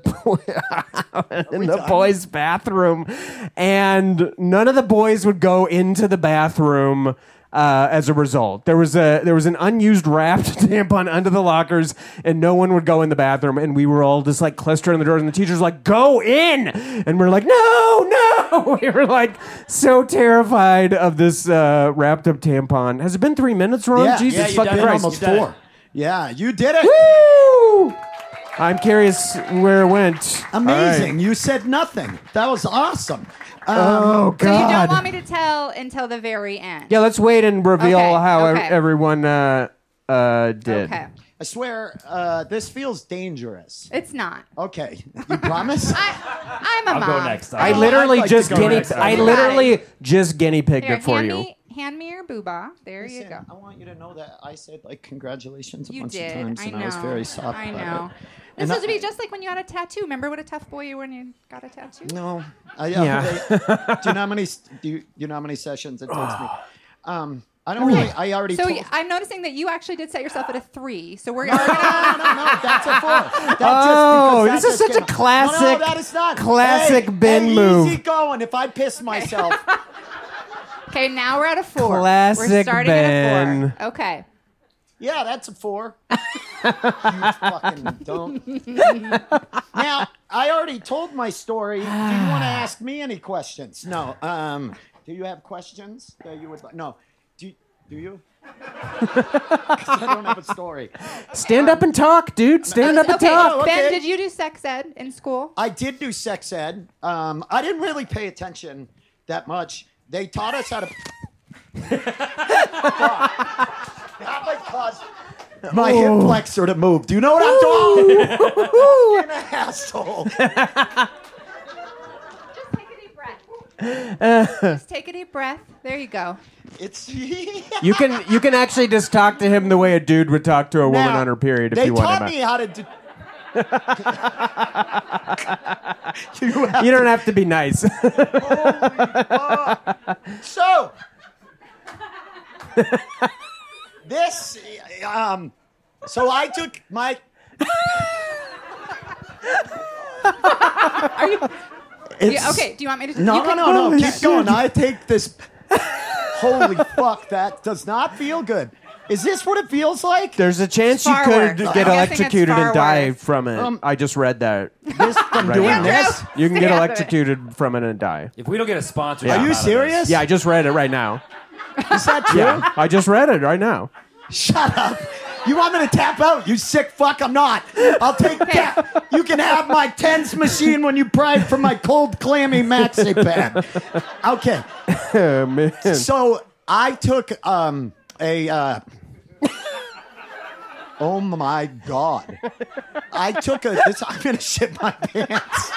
in the boys' bathroom, and none of the boys would go into the bathroom. Uh, as a result, there was a there was an unused wrapped tampon under the lockers, and no one would go in the bathroom. And we were all just like clustered on the doors, and the teacher's like, "Go in!" And we're like, "No, no!" We were like so terrified of this uh, wrapped up tampon. Has it been three minutes, Ron? Yeah, Jesus yeah, you fucking done it Christ! almost You done four. Yeah, you did it. Woo! I'm curious where it went. Amazing. All right. You said nothing. That was awesome. Um, Oh God! So you don't want me to tell until the very end? Yeah, let's wait and reveal Okay, how okay. ev- everyone uh, uh, did. Okay. I swear, uh, this feels dangerous. It's not. Okay, you promise? I, I'm a I'll mom. go next. I Oh, literally I'd like just to go guinea. next time. I You got literally it. just guinea pigged Here, it for hand you. me, hand me your booba. There you Listen, go. I want you to know that I said like congratulations a You bunch did. of times, I and know. I was very soft I about know. it. This And was I- to be just like when you got a tattoo. Remember what a tough boy you were when you got a tattoo? No, I, uh, Yeah. they- do you know how many? Do you, do you know how many sessions it takes me? Um, I don't really. I already. So told, y- I'm noticing that you actually did set yourself at a three. So we're already gonna. no, no, no, that's a four. That's Oh, just because this is that such a just came- classic- No, no, that is not. classic hey, Ben hey, move. Easy going. If I piss myself, Okay, now we're at a four. We're Classic starting at Ben. a four. Okay. yeah, that's a four. You fucking don't. Now, I already told my story. Do you want to ask me any questions? No. Um, do you have questions that you would like? No. Do you, do you? 'Cause I don't have a story. Stand up and talk, dude. Stand up and Okay, talk. Ben, okay. did you do sex ed in school? I did do sex ed. Um, I didn't really pay attention that much. They taught us how to. Not because my hip flexor to move. Do you know what I'm doing? You're an asshole. Just take a deep breath. There you go. It's You can you can actually just talk to him the way a dude would talk to a woman Now, on her period if they you want taught him. me how to do. you have You don't have to be nice. So, this, um, so I took my. Are you? It's, Yeah, okay. Do you want me to? No, you no, can- no, no. Holy Keep shit. going. I take this. Holy fuck! That does not feel good. Is this what it feels like? There's a chance you Far could worse. I'm get guessing it's electrocuted far and die worse. from it. Um, I just read that. This from Right doing now. this? You can Stay get out of it. electrocuted from it and die. If we don't get a sponsor, Are you serious? Yeah, I just read it right now. Is that true? Yeah, I just read it right now. Shut up. You want me to tap out? You sick fuck. I'm not. I'll take that. You can have my TENS machine when you pry from my cold, clammy maxi pad. Okay. Oh, man. So I took um, a. Uh, oh my god! I took a. This, I'm gonna shit my pants.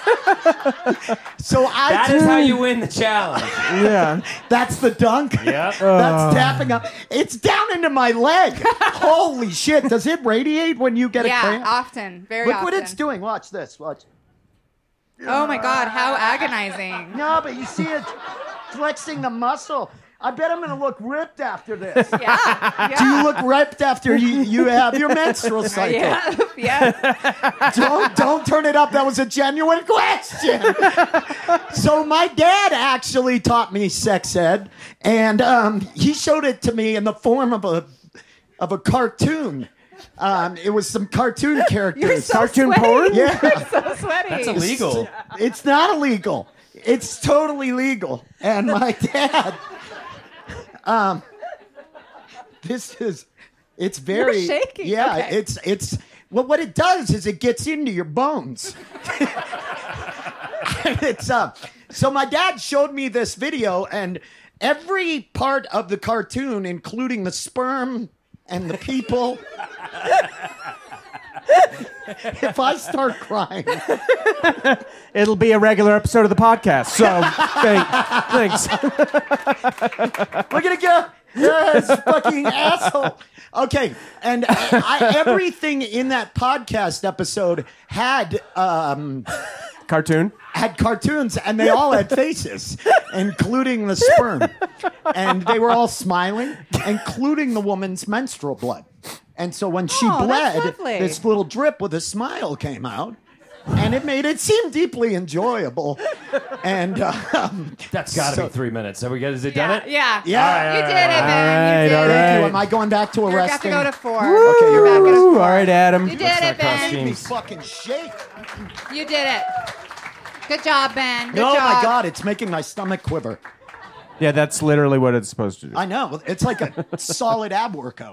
So I. That took, is how you win the challenge. Yeah. That's the dunk. Yep. That's tapping up. It's down into my leg. Holy shit! Does it radiate when you get a Yeah, cramp? often. Very Look often. what it's doing. Watch this. Watch. Oh my God! How agonizing. No, but you see it flexing the muscle. I bet I'm gonna look ripped after this. Yeah. yeah. Do you look ripped after you, you have your menstrual cycle? Yeah. Yeah. Don't don't turn it up. That was a genuine question. So my dad actually taught me sex ed, and um, he showed it to me in the form of a of a cartoon. Um, it was some cartoon characters. You're so Cartoon sweaty. porn? Yeah. You're so sweaty. That's illegal. It's not illegal. It's totally legal. And my dad, um, this is, it's very, You're shaking. yeah, Okay. it's, it's, well, what it does is it gets into your bones. It's, uh, so my dad showed me this video, and every part of the cartoon, including the sperm and the people, if I start crying, It'll be a regular episode of the podcast. So, thank, thanks. we're gonna get this fucking asshole. Okay, and I, I, everything in that podcast episode had um, Cartoon. had cartoons, and they all had faces, including the sperm, and they were all smiling, including the woman's menstrual blood. And so when she Oh, that's bled, lovely. this little drip with a smile came out. And it made it seem deeply enjoyable, and um, That's got to so- be three minutes. Have we got? Has it Yeah, done it? yeah. Yeah. You did it, man. right, you did all it. right. Thank you. Am I going back to You're going to arresting? have to go to four. Okay, you're back back at Ooh, four. all right, Adam. You did it, Ben. Make me fucking shake. You did it. Good job, Ben. Good oh job. my god, it's making my stomach quiver. Yeah, that's literally what it's supposed to do. I know. It's like a solid ab workout.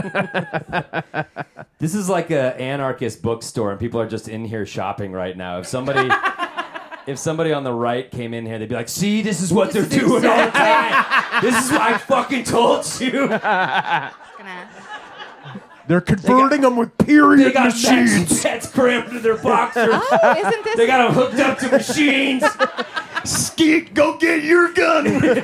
This is like a anarchist bookstore, and people are just in here shopping right now. If somebody, if somebody on the right came in here, they'd be like, "See, this is what they're doing all the time. This is what I fucking told you." Gonna- They're converting them with period They got machines. pets cramped into their boxers. Oh, isn't this? They got them hooked up to machines. Skeet, go get your gun.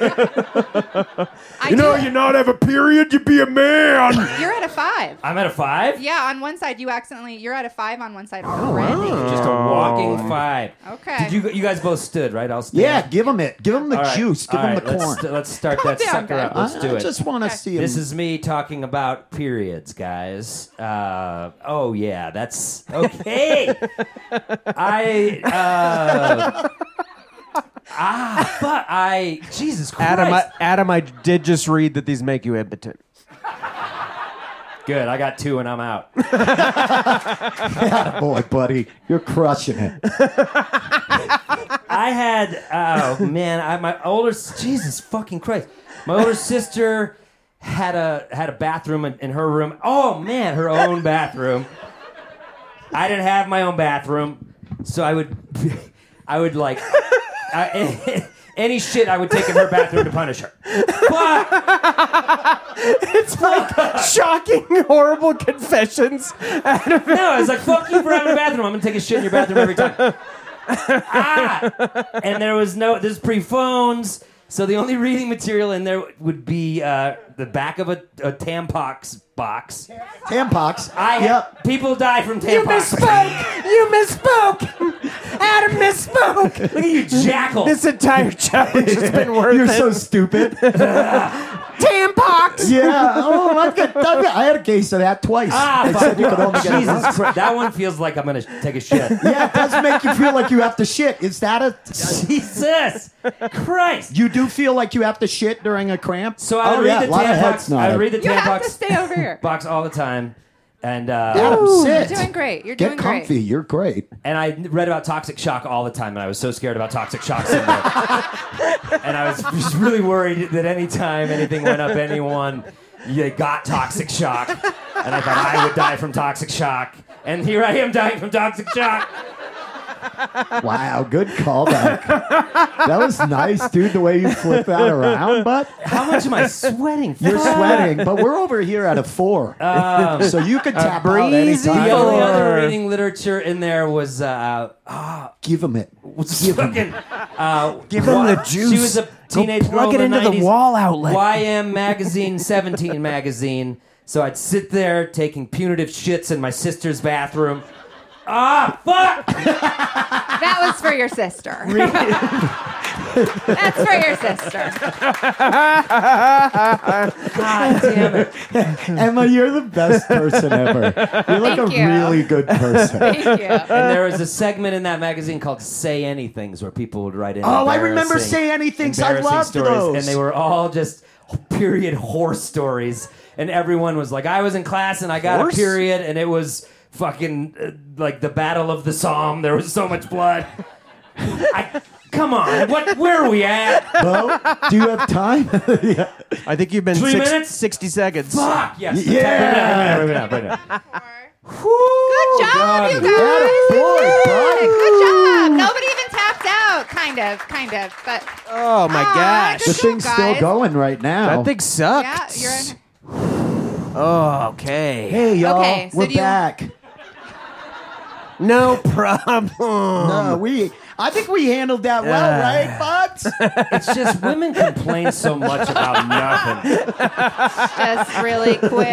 I You know, do- you not have a period, you be a man. You're at a five. I'm at a five. Yeah, on one side you accidentally you're at a five on one side already. Just a walking five. Okay. Did you you guys both stood right? I'll stand. Yeah, give him it. Give him the All right, juice. Give all him right, the let's corn. st- let's start Calm that down, sucker guys. up. Let's I, do I it. just want to Okay. see him. This is me talking about periods, guys. Uh, oh yeah, that's okay. I uh, ah fuck. I Jesus Christ. Adam, I, Adam, I did just read that these make you impotent. Good. I got two and I'm out. Boy, buddy, you're crushing it. I had oh man, I my older Jesus fucking Christ. My older sister had a had a bathroom in, in her room. Oh man, her own bathroom. I didn't have my own bathroom, so I would I would like I, any shit I would take in her bathroom to punish her. Fuck. It's like shocking, horrible confessions. No, it's like fuck you for having a bathroom. I'm gonna take a shit in your bathroom every time. Ah! And there was no, there's pre-phones, so the only reading material in there would be uh, the back of a, a Tampax box. Tampax. I Yep. people die from You Tampax. misspoke! You misspoke! Adam misspoke! Look at you, jackal. This entire challenge has been worth You're it. so stupid. Tampax! Yeah. Oh, I've got, I've got, I had a case of that twice. Ah, They fuck. said you could only get it Jesus once. Christ. That one feels like I'm gonna take a shit. Yeah, it does make you feel like you have to shit. Is that a? Jesus Christ. You do feel like you have to shit during a cramp? So I oh, would yeah, read a the lot of heads Tampax. I nodded. would read the You have to Tampax stay over here. box all the time, and uh, Adam, sit. You're doing great. You're Get doing comfy. great. You're great. and I read about toxic shock all the time, and I was so scared about toxic shock syndrome. And I was just really worried that anytime anything went up anyone, you got toxic shock. And I thought I would die from toxic shock. And here I am dying from toxic shock. Wow, good callback. That was nice, dude, the way you flip that around, but How much am I sweating? you're sweating. But we're over here at a four. so you could tap out breezy anytime. The only other Or- reading literature in there was uh, oh, Give him it. was fucking. Uh, Give him wa- the juice. She was a Go teenage plug girl it in the into the nineties. wall outlet. Y M magazine, seventeen magazine. So I'd sit there taking punitive shits in my sister's bathroom. Ah, fuck! That was for your sister. That's for your sister. God damn it. Emma, you're the best person ever. You're like Thank a you. really good person. Thank you. And there was a segment in that magazine called "Say Anythings," where people would write in. Oh, I remember embarrassing- Say Anythings. I embarrassing loved stories, those. and they were all just period horse stories. And everyone was like, "I was in class and I got Horse? a period, and it was fucking uh, like the Battle of the Somme. There was so much blood." I, come on, what? Where are we at? Bo, do you have time? Yeah. I think you've been Three six, minutes? sixty seconds. Fuck yes. Yeah. Right now, right now, right now. Good job, you guys. Attaboy, bud. Good job. Nobody even tapped out. Kind of, kind of, but Oh my Aw, gosh. The good thing's job, still guys. going right now. That thing sucked. yeah, you're in. Oh, okay. Hey, y'all. Okay, so we're do you- back. No problem. No, we. I think we handled that well, Uh. right, Bubs? It's just women complain so much about nothing. Just really quick.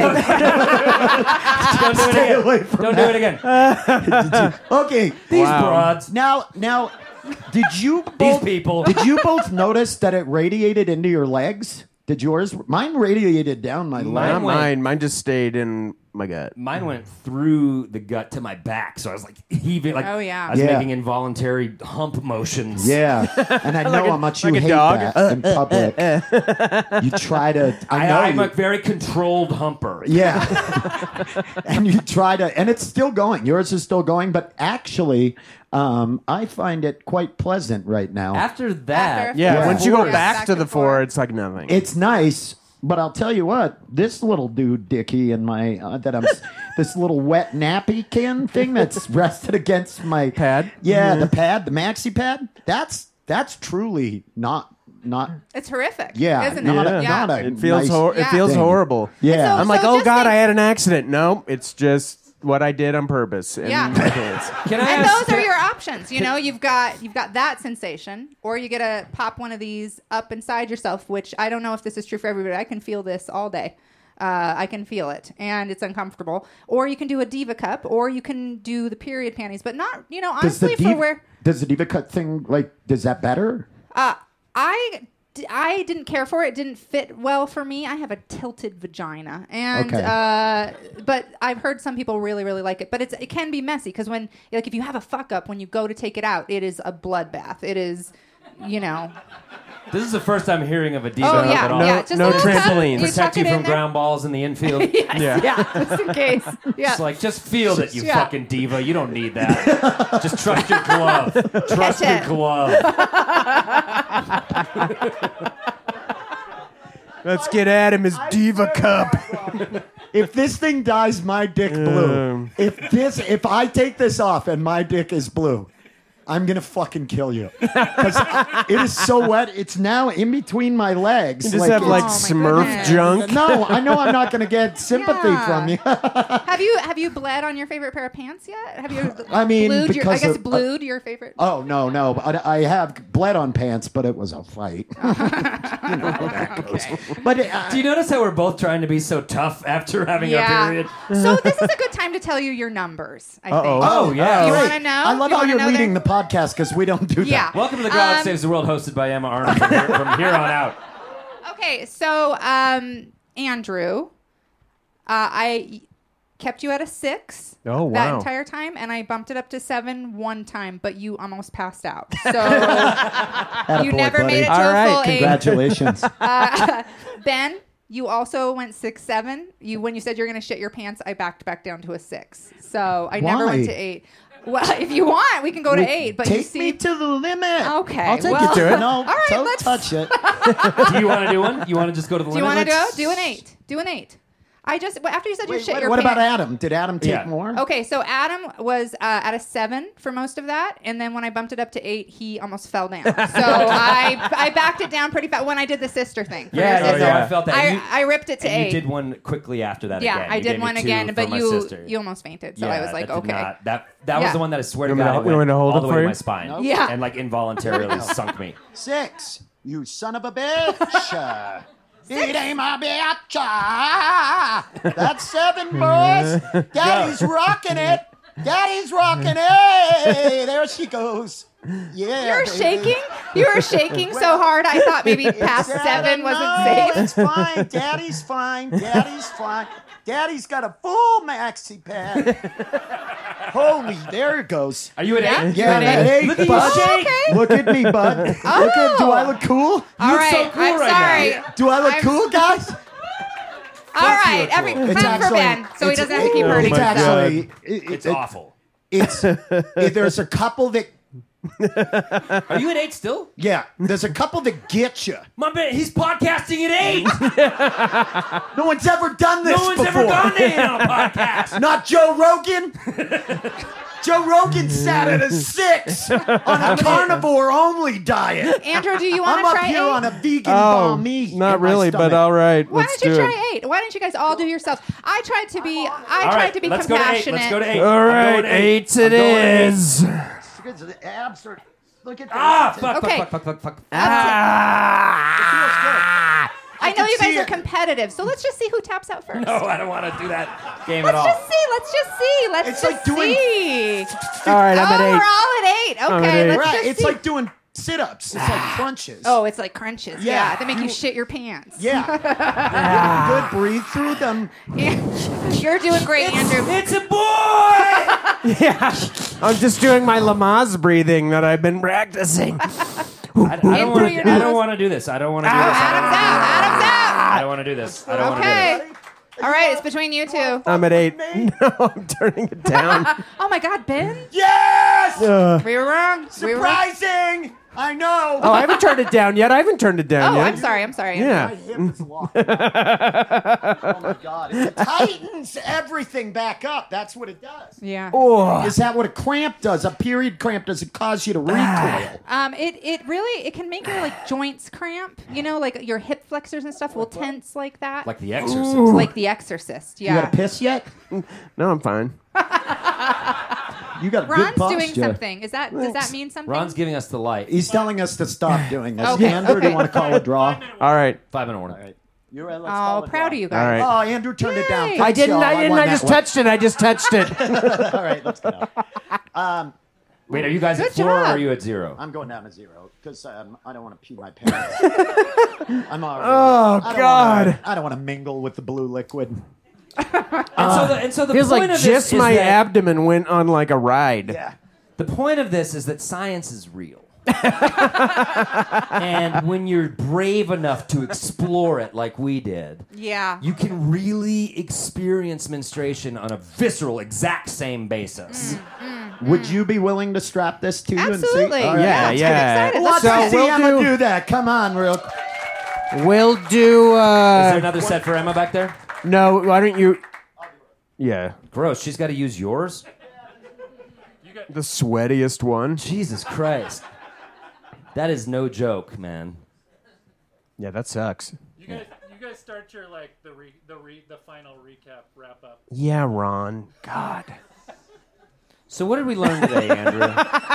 Don't do it Stay again. away from Don't do that. it again. Okay. These Wow. broads. Now, now, did you These both, people. Did you both notice that it radiated into your legs? Did yours? Mine radiated down my Mine leg. Not went- mine. Mine just stayed in my gut. Mine went through the gut to my back, so I was like heaving, like Oh, yeah. I was Yeah. making involuntary hump motions. Yeah, and I know how much you like a hate dog? that in public. You try to. I I, know. I'm you, a very controlled humper. yeah, and you try to, and it's still going. Yours is still going, but actually, um, I find it quite pleasant right now. After that, After- Yeah, Yeah. once you go Yeah, back, back to and the four, forth. it's like nothing. It's nice, but I'll tell you what, this little dude, Dickie, and my uh, that I'm this little wet nappy can thing that's rested against my Pad? Yeah, the pad, the maxi pad. That's that's truly not not. It's horrific. Yeah, isn't not it? a- yeah. not a- it feels nice hor- it Yeah. feels thing. horrible. Yeah. So- I'm like, so oh just god, think- I had an accident. No, it's just what I did on purpose. in Yeah. my pants. can I And ask? those are your options. You know, you've got you've got that sensation, or you get to pop one of these up inside yourself. Which I don't know if this is true for everybody. I can feel this all day. Uh, I can feel it, and it's uncomfortable. Or you can do a diva cup, or you can do the period panties, but not. You know, Does the honestly, for diva, where does the diva cut thing like? Does that better? uh, I. d- I didn't care for it. It didn't fit well for me. I have a tilted vagina, and Okay. uh, but I've heard some people really, really like it. But it's it can be messy because when like if you have a fuck up when you go to take it out, it is a bloodbath. It is, you know. This is the first time hearing of a diva Oh cup yeah, at all. yeah. Just no a little cup, trampolines. you Protect tuck you it in from there. ground balls in the infield. Yes, Yeah. yeah. just in case. Yeah. It's like, just feel it, you Yeah. fucking diva. You don't need that. Just trust your glove. Trust your it. glove. Let's get at him, his diva cup. If this thing dies, my dick blue. Um. If this, if I take this off and my dick is blue, I'm gonna fucking kill you. 'Cause I- it is so wet. It's now in between my legs. You just have like it's- Oh, my Smurf goodness. junk. No, I know I'm not gonna get sympathy Yeah. from you. Have you have you bled on your favorite pair of pants yet? Have you? I mean, blued your, I because guess of- uh, blued your favorite. Oh no, no! I, I have bled on pants, but it was a fight. you know how that goes. But uh, Do you notice how we're both trying to be so tough after having yeah. our period? So this is a good time to tell you your numbers. I think. oh yeah. You great. wanna know? I love You how wanna you're know leading their- the podcast because we don't do Yeah. that. Welcome to the Girl That Um, Saves the World, hosted by Emma Arnold from here, from here on out. Okay, so um, Andrew, uh, I kept you at a six Oh, that wow. entire time, and I bumped it up to seven one time, but you almost passed out. So Attaboy, you never buddy. made it to All a right, full eight. Congratulations. Ben, you also went six seven. You when you said you're going to shit your pants, I backed back down to a six. So I never Why? went to eight. Well, if you want, we can go to eight. But Take you see, me to the limit. okay, I'll take well, you to it. No, All right, don't let's- touch it. Do you want to do one? You want to just go to the Do you limit? want to go? Let's- Do an eight. Do an eight. I just well, after you said you Wait, shit what, your what pants. about Adam? Did Adam take Yeah. more? Okay, so Adam was uh, at a seven for most of that, and then when I bumped it up to eight, he almost fell down. So I I backed it down pretty fast when I did the sister thing. for Yeah, your yeah, sister. yeah, I felt that. I, And you- I ripped it to and eight. you did one quickly after that yeah, again. I You did gave me one two again, for but my you sister. you almost fainted. So Yeah, I was like, that did okay. not- that that was Yeah. the one that I swear You to want me God, to- it you went want me to hold all it the for way to you? my spine. Yeah. And like involuntarily sunk me. Six. You son of a bitch. It ain't my bitch. That's seven, boys. Daddy's rocking it. Daddy's rocking. Hey, there she goes. Yeah. You're baby. shaking. You were shaking so hard. I thought maybe past Dad, seven wasn't no, safe. It's fine. Daddy's fine. Daddy's fine. Daddy's got a full maxi pad. Holy, there it goes. Are you an Yeah? eight? Yeah, an an eight? eight, Look at bud. you Oh, shake. okay. Look at me, bud. Look at, do I look cool? All right. so cool I'm right sorry. now. Do I look I'm- cool, guys? All right. Every It's clap for actually- Ben, so he it's- doesn't have to keep it- hurting It's himself. actually, it- It's it- awful. It's it- there's a couple that Are you at eight still? yeah, there's a couple that get you. My man, he's podcasting at eight. No one's ever done this No one's before. ever gone to eight on a podcast. Not Joe Rogan. Joe Rogan sat at a six on a carnivore only diet. Andrew, do you want I'm to up try here eight? on a vegan Oh, banh mi. not in my really, but stomach. all right. Why let's don't you do try it. eight? Why don't you guys all do yourselves? I tried to be. I All tried right, to be let's go to eight. compassionate. Let's go to eight. All I'm right, going eight I'm it going eight. is. Because the abs are. Look at that. Ah, fuck, Okay. fuck, fuck, fuck, fuck, fuck. Ah. I know can you guys see are it. competitive, so let's just see who taps out first. No, I don't want to do that game Let's at all. just see. Let's just see. Let's It's just like doing- see. All right, I'm oh, at eight. we're all at eight. I'm Okay, at eight. let's Right, just it's see. like doing sit-ups. It's like crunches. Oh, it's like crunches. Yeah, Yeah. they make you You- shit your pants. yeah. Good. Breathe through them. You're doing great, Andrew. It's a boy! Yeah, I'm just doing my Lamaze breathing that I've been practicing. I, I In don't through want your to. I don't nose. want to do this. I don't want to do Oh, this. I Adam's don't out. Adam's out. I don't want to do this. I don't want to do Okay. this. All right, it's between you two. I'm at eight. No, I'm turning it down. Oh my God, Ben. Yes! Uh, We were wrong. We were wrong. Surprising! I know. oh, I haven't turned it down yet. I haven't turned it down Oh, yet. I'm sorry. I'm sorry. Yeah. My hip is locked. Oh my god! It tightens everything back up. That's what it does. Yeah. Oh. Is that what a cramp does? A period cramp does it cause you to Ah. recoil? Um, it it really it can make your like joints cramp. You know, like your hip flexors and stuff will tense like that. Like The Exorcist. Like The Exorcist. You Yeah. got to piss yet? No, I'm fine. You got a Ron's good posture. doing something. Is that does that mean something? Ron's giving us the light. He's telling us to stop doing this. Okay, Andrew, do okay. you want to call a draw? All right. Five minute warning. All right. You're right. Let's Oh, call a proud draw. of you All guys. right. Oh, Andrew turned it down. Yay. Thanks, I didn't. y'all. I didn't. won I that just one. touched it. I just touched it. All right, let's go. Um, Wait, are you guys Good at four or job. are you at zero? I'm going down to zero because um, I don't want to pee my pants. I'm already. Oh, I don't God. Wanna, I don't want to mingle with the blue liquid. And so the, and so the Feels point like of this just is my that, abdomen went on like a ride. Yeah. The point of this is that science is real. And when you're brave enough to explore it like we did, Yeah. you can really experience menstruation on a visceral, exact same basis. Would you be willing to strap this to you Absolutely. and see? All right. Yeah, I'm yeah. excited. Let's Let's So see we'll Emma do- do that. Come on, real. We'll do. Is there Uh, another set for Emma back there? no, why don't you? Yeah, Gross. She's got to use yours. the sweatiest one. Jesus Christ. That is no joke, man. Yeah, that sucks. You guys, you guys start your like the re, the re, the final recap wrap up. Yeah, Ron. God. So what did we learn today, Andrew?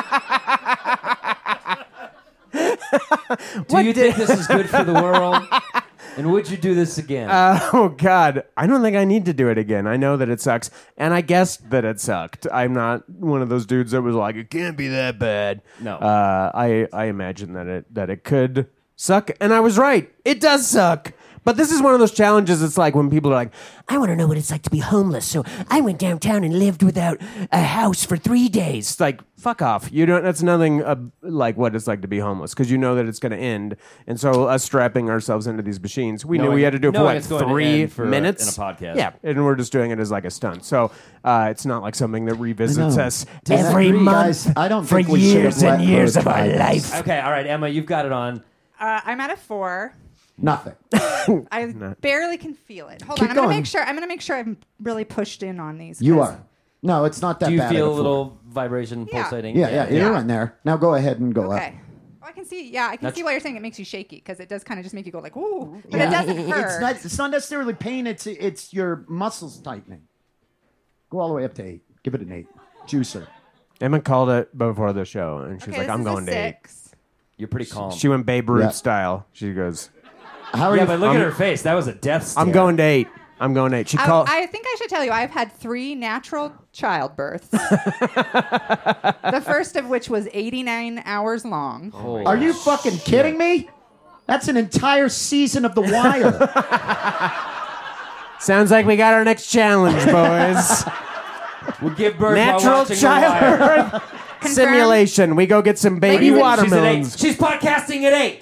Do you think this is good for the world? And would you do this again? Oh God, I don't think I need to do it again. I know that it sucks, and I guessed that it sucked. I'm not one of those dudes that was like, it can't be that bad. No. uh, I I imagine that it that it could suck, and I was right. It does suck. But this is one of those challenges. It's like when people are like, I want to know what it's like to be homeless. So I went downtown and lived without a house for three days. It's like, fuck off. You don't, that's nothing uh, like what it's like to be homeless because you know that it's going to end. And so us strapping ourselves into these machines, we knew Knowing- we had to do it for knowing what, it's going to three end for a- minutes? in a podcast. Yeah. And we're just doing it as like a stunt. So uh, it's not like something that revisits know. us Does that every agree, month guys? I don't for think we should years have let and years her of our try this. life. Okay, all right, Emma, you've got it on. Uh, I'm at a four. Nothing. I barely can feel it. Hold Keep on. I'm gonna going. make sure. I'm gonna make sure I'm really pushed in on these. You 'cause- are. No, it's not that Do you bad. feel at a four. little vibration Yeah. pulsating? Yeah, yeah, you're Yeah. in there. Now go ahead and go Okay. up. Oh, I can see. Yeah, I can That's- see why you're saying it makes you shaky because it does kind of just make you go like, ooh, but Yeah. it doesn't hurt. It's not. It's not necessarily pain. It's it's your muscles tightening. Go all the way up to eight. Give it an eight. Juicer. Emma called it before the show, and she's okay, like, this I'm is a going to eight. six. You're pretty calm. She went Babe Ruth Yeah. style. She goes, How are yeah, you? but look I'm- at her face. That was a death stare. I'm going to eight. I'm going eight. She I, called. I think I should tell you, I've had three natural childbirths. The first of which was eighty-nine hours long. Oh, Are you fucking kidding me? That's an entire season of The Wire. Sounds like we got our next challenge, boys. We'll give birth Natural while watching The Wire. childbirth simulation. We go get some baby Ladies and- watermelons. She's at eight. She's podcasting at eight.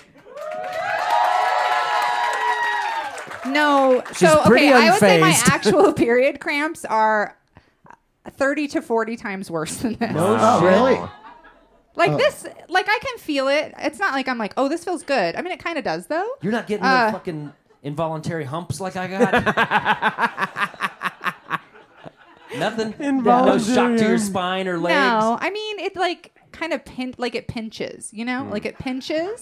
No, She's so pretty okay, I would say my unfazed. actual period cramps are thirty to forty times worse than this. Oh, really? Like this, like I can feel it. It's not like I'm like, oh, this feels good. I mean, it kind of does though. You're not getting Uh, the fucking involuntary humps like I got. Nothing. No Involuntary. shock to your spine or legs. No, I mean it like kind of pin, like it pinches. You Hmm. know, like it pinches.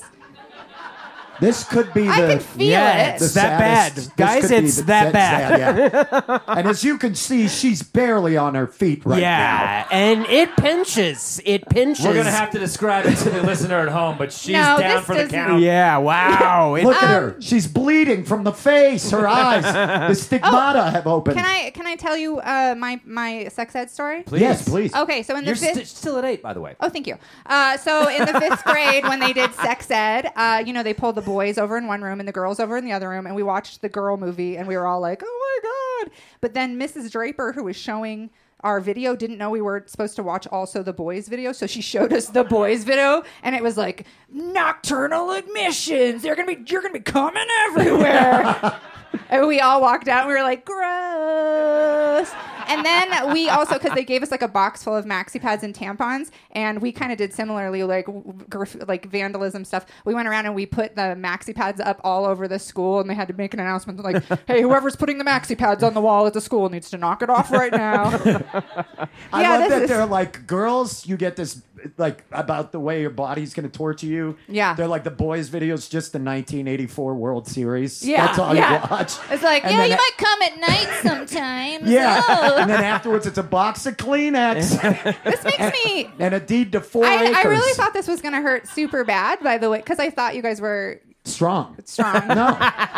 This could be the. I can feel yeah, it. it's the that saddest- bad. this Guys, could be it's the- that bad. yeah. And as you can see, she's barely on her feet right yeah, and it pinches. It pinches. We're gonna have to describe it to the listener at home, but she's No, down this for the doesn't- count. Yeah, wow. now. It- Look at Um, her. She's bleeding from the face. Her eyes, the stigmata have opened. Can I can I tell you uh, my my sex ed story? Please. Yes, please. Okay, so in the You're fifth. st- still at eight, by the way. Oh, thank you. Uh, so in the fifth grade, when they did sex ed, uh, you know, they pulled the boys over in one room and the girls over in the other room, and we watched the girl movie, and we were all like, "Oh my god!" But then Missus Draper, who was showing our video, didn't know we were supposed to watch also the boys' video, so she showed us the boys' video, and it was like nocturnal admissions. They're gonna be, you're gonna be coming everywhere. And we all walked out and we were like, gross. And then we also, because they gave us like a box full of maxi pads and tampons, and we kind of did similarly, like graf- like vandalism stuff. We went around and we put the maxi pads up all over the school, and they had to make an announcement like, hey, whoever's putting the maxi pads on the wall at the school needs to knock it off right now. I Yeah, love this that is- they're like, girls, you get this, like, about the way your body's going to torture you. Yeah. They're like, the boys' video's just the nineteen eighty-four World Series. Yeah, That's all yeah. you watch. It's like, And yeah, then you a- might come at night sometimes. Yeah. Oh. And then afterwards, it's a box of Kleenex This makes me. and a deed to four I, acres. I really thought this was going to hurt super bad, by the way, because I thought you guys were Strong. strong. No.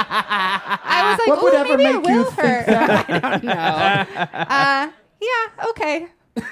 I was like, What would "Ooh, ever maybe it make you will think hurt." that? I don't know. Uh, yeah, okay.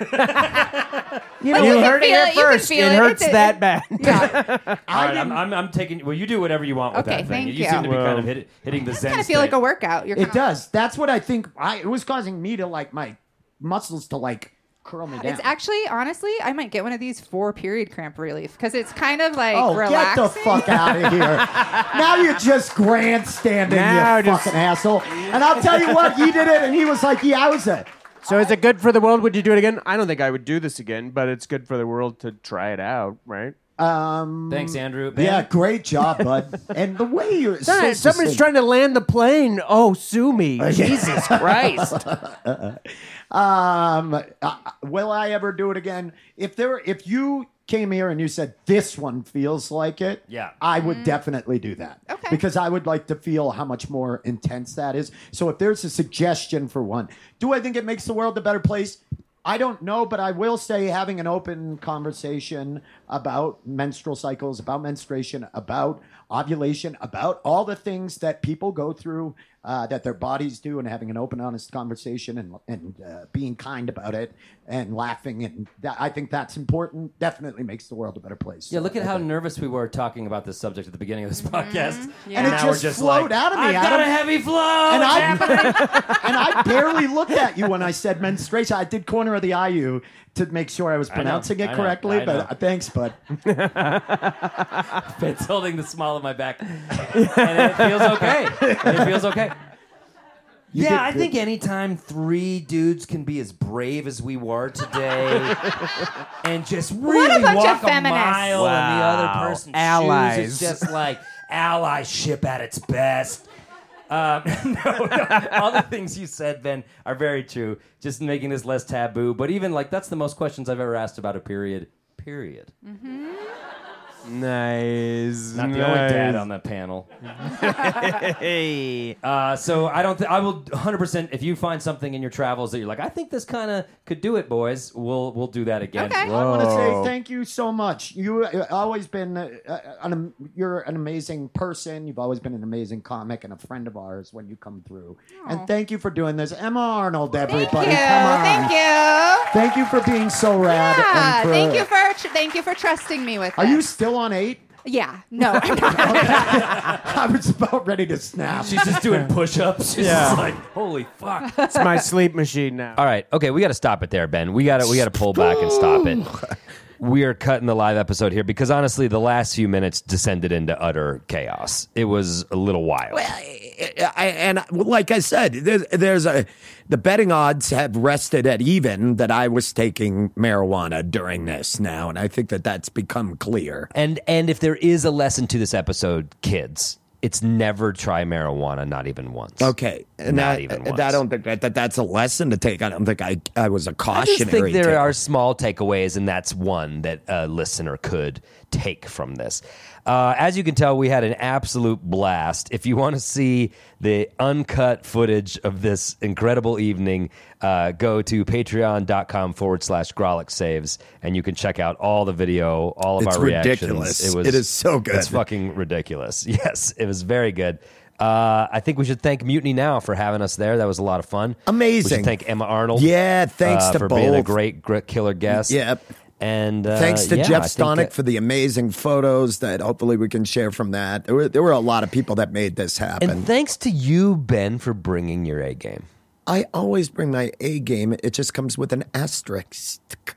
you But you you can heard it feel here it, you can first. feel It it. hurts It's a- that bad. Yeah. All right, I'm, I'm, I'm taking. Well, you do whatever you want with Okay, that thing. thank you you. seem to be Well, kind of hit, hitting the zen kind of feel state. like a workout. You're It kinda- does. That's what I think. I, it was causing me to, like, my muscles to, like, curl me down. It's actually, honestly, I might get one of these for period cramp relief because it's kind of like Oh, relaxing. get the fuck out of here. Now you're just grandstanding, Now you just- fucking asshole. And I'll tell you what, he did it, and he was like, yowza. So is it good for the world? Would you do it again? I don't think I would do this again, but it's good for the world to try it out, right? Um, Thanks, Andrew. Ben? Yeah, great job, bud. And the way you're... so Somebody's succinct. trying to land the plane. Oh, sue me. Jesus Christ. Um, uh, will I ever do it again? If there, if you came here and you said this one feels like it, Yeah. I would definitely do that. Okay. Because I would like to feel how much more intense that is. So if there's a suggestion for one, do I think it makes the world a better place? I don't know, but I will say having an open conversation about menstrual cycles, about menstruation, about ovulation, about all the things that people go through, uh, that their bodies do, and having an open, honest conversation and and uh, being kind about it and laughing, and that, I think that's important. Definitely makes the world a better place. Yeah, So look at I how think- nervous we were talking about this subject at the beginning of this podcast. Yeah. And it now just, we're just flowed like, out of me. I've got Adam. a heavy flow. And It's I happening. and I barely looked at you when I said menstruation. I did corner of the I U to make sure I was know, pronouncing I it know, correctly. I but know. uh, thanks, bud. Ben's holding the small of my back, and it feels okay. It feels okay. You yeah, did I good. think anytime three dudes can be as brave as we were today, and just really bunch of walk a feminists. mile in the other Wow. person's Allies. shoes, it's just like allyship at its best. Um, no, no, all the things you said, Ben, are very true. Just making this less taboo. But even like that's the most questions I've ever asked about a period. Period. Nice. Not nice. the only dad on the panel. Hey. Uh, so I don't. Th- I will one hundred percent. If you find something in your travels that you're like, I think this kind of could do it, boys. We'll we'll do that again. Okay. I want to say thank you so much. You uh, always been uh, an, you're an amazing person. You've always been an amazing comic and a friend of ours when you come through. And thank you for doing this, Emma Arnold. Everybody, Thank you. come on. Thank you. Thank you for being so rad. Yeah. and for, Thank you for tr- thank you for trusting me with Are this. you still on eight? Yeah. No. I'm not. I was about ready to snap. She's just doing push-ups. She's Yeah. just like, holy fuck. It's my sleep machine now. All right, okay, we got to stop it there, Ben. We got to we got to pull back and stop it. We are cutting the live episode here because honestly, the last few minutes descended into utter chaos. It was a little wild. I, I, and like I said, there's, there's a the betting odds have rested at even that I was taking marijuana during this now, and I think that that's become clear. And and if there is a lesson to this episode, kids, it's never try marijuana, not even once. Okay, and Not I, even I once. don't think that, that that's a lesson to take. I don't think I I was a I cautionary. just think there tale. are small takeaways, and that's one that a listener could take from this. Uh, as you can tell, we had an absolute blast. If you want to see the uncut footage of this incredible evening, uh, go to patreon.com forward slash Grolic Saves, and you can check out all the video, all of It's our reactions. ridiculous. It is so good. It's fucking ridiculous. Yes, it was very good. Uh, I think we should thank Mutiny Now for having us there. That was a lot of fun. Amazing. We should thank Emma Arnold. Yeah, thanks uh, to for being a both. great, great killer guest. Yep. And uh, Thanks to yeah, Jeff I think Stonick that- for the amazing photos that hopefully we can share from that. There were there were a lot of people that made this happen. And thanks to you, Ben, for bringing your A game. I always bring my A game. It just comes with an asterisk.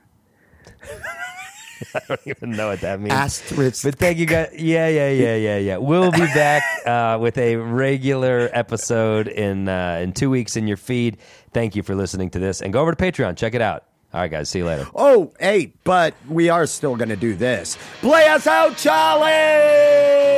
I don't even know what that means. Asterisk. But thank you guys. Yeah, yeah, yeah, yeah, yeah. We'll be back uh, with a regular episode in uh, in two weeks in your feed. Thank you for listening to this. And go over to Patreon. Check it out. All right, guys. See you later. Oh, hey, but we are still going to do this. Play us out, Charlie!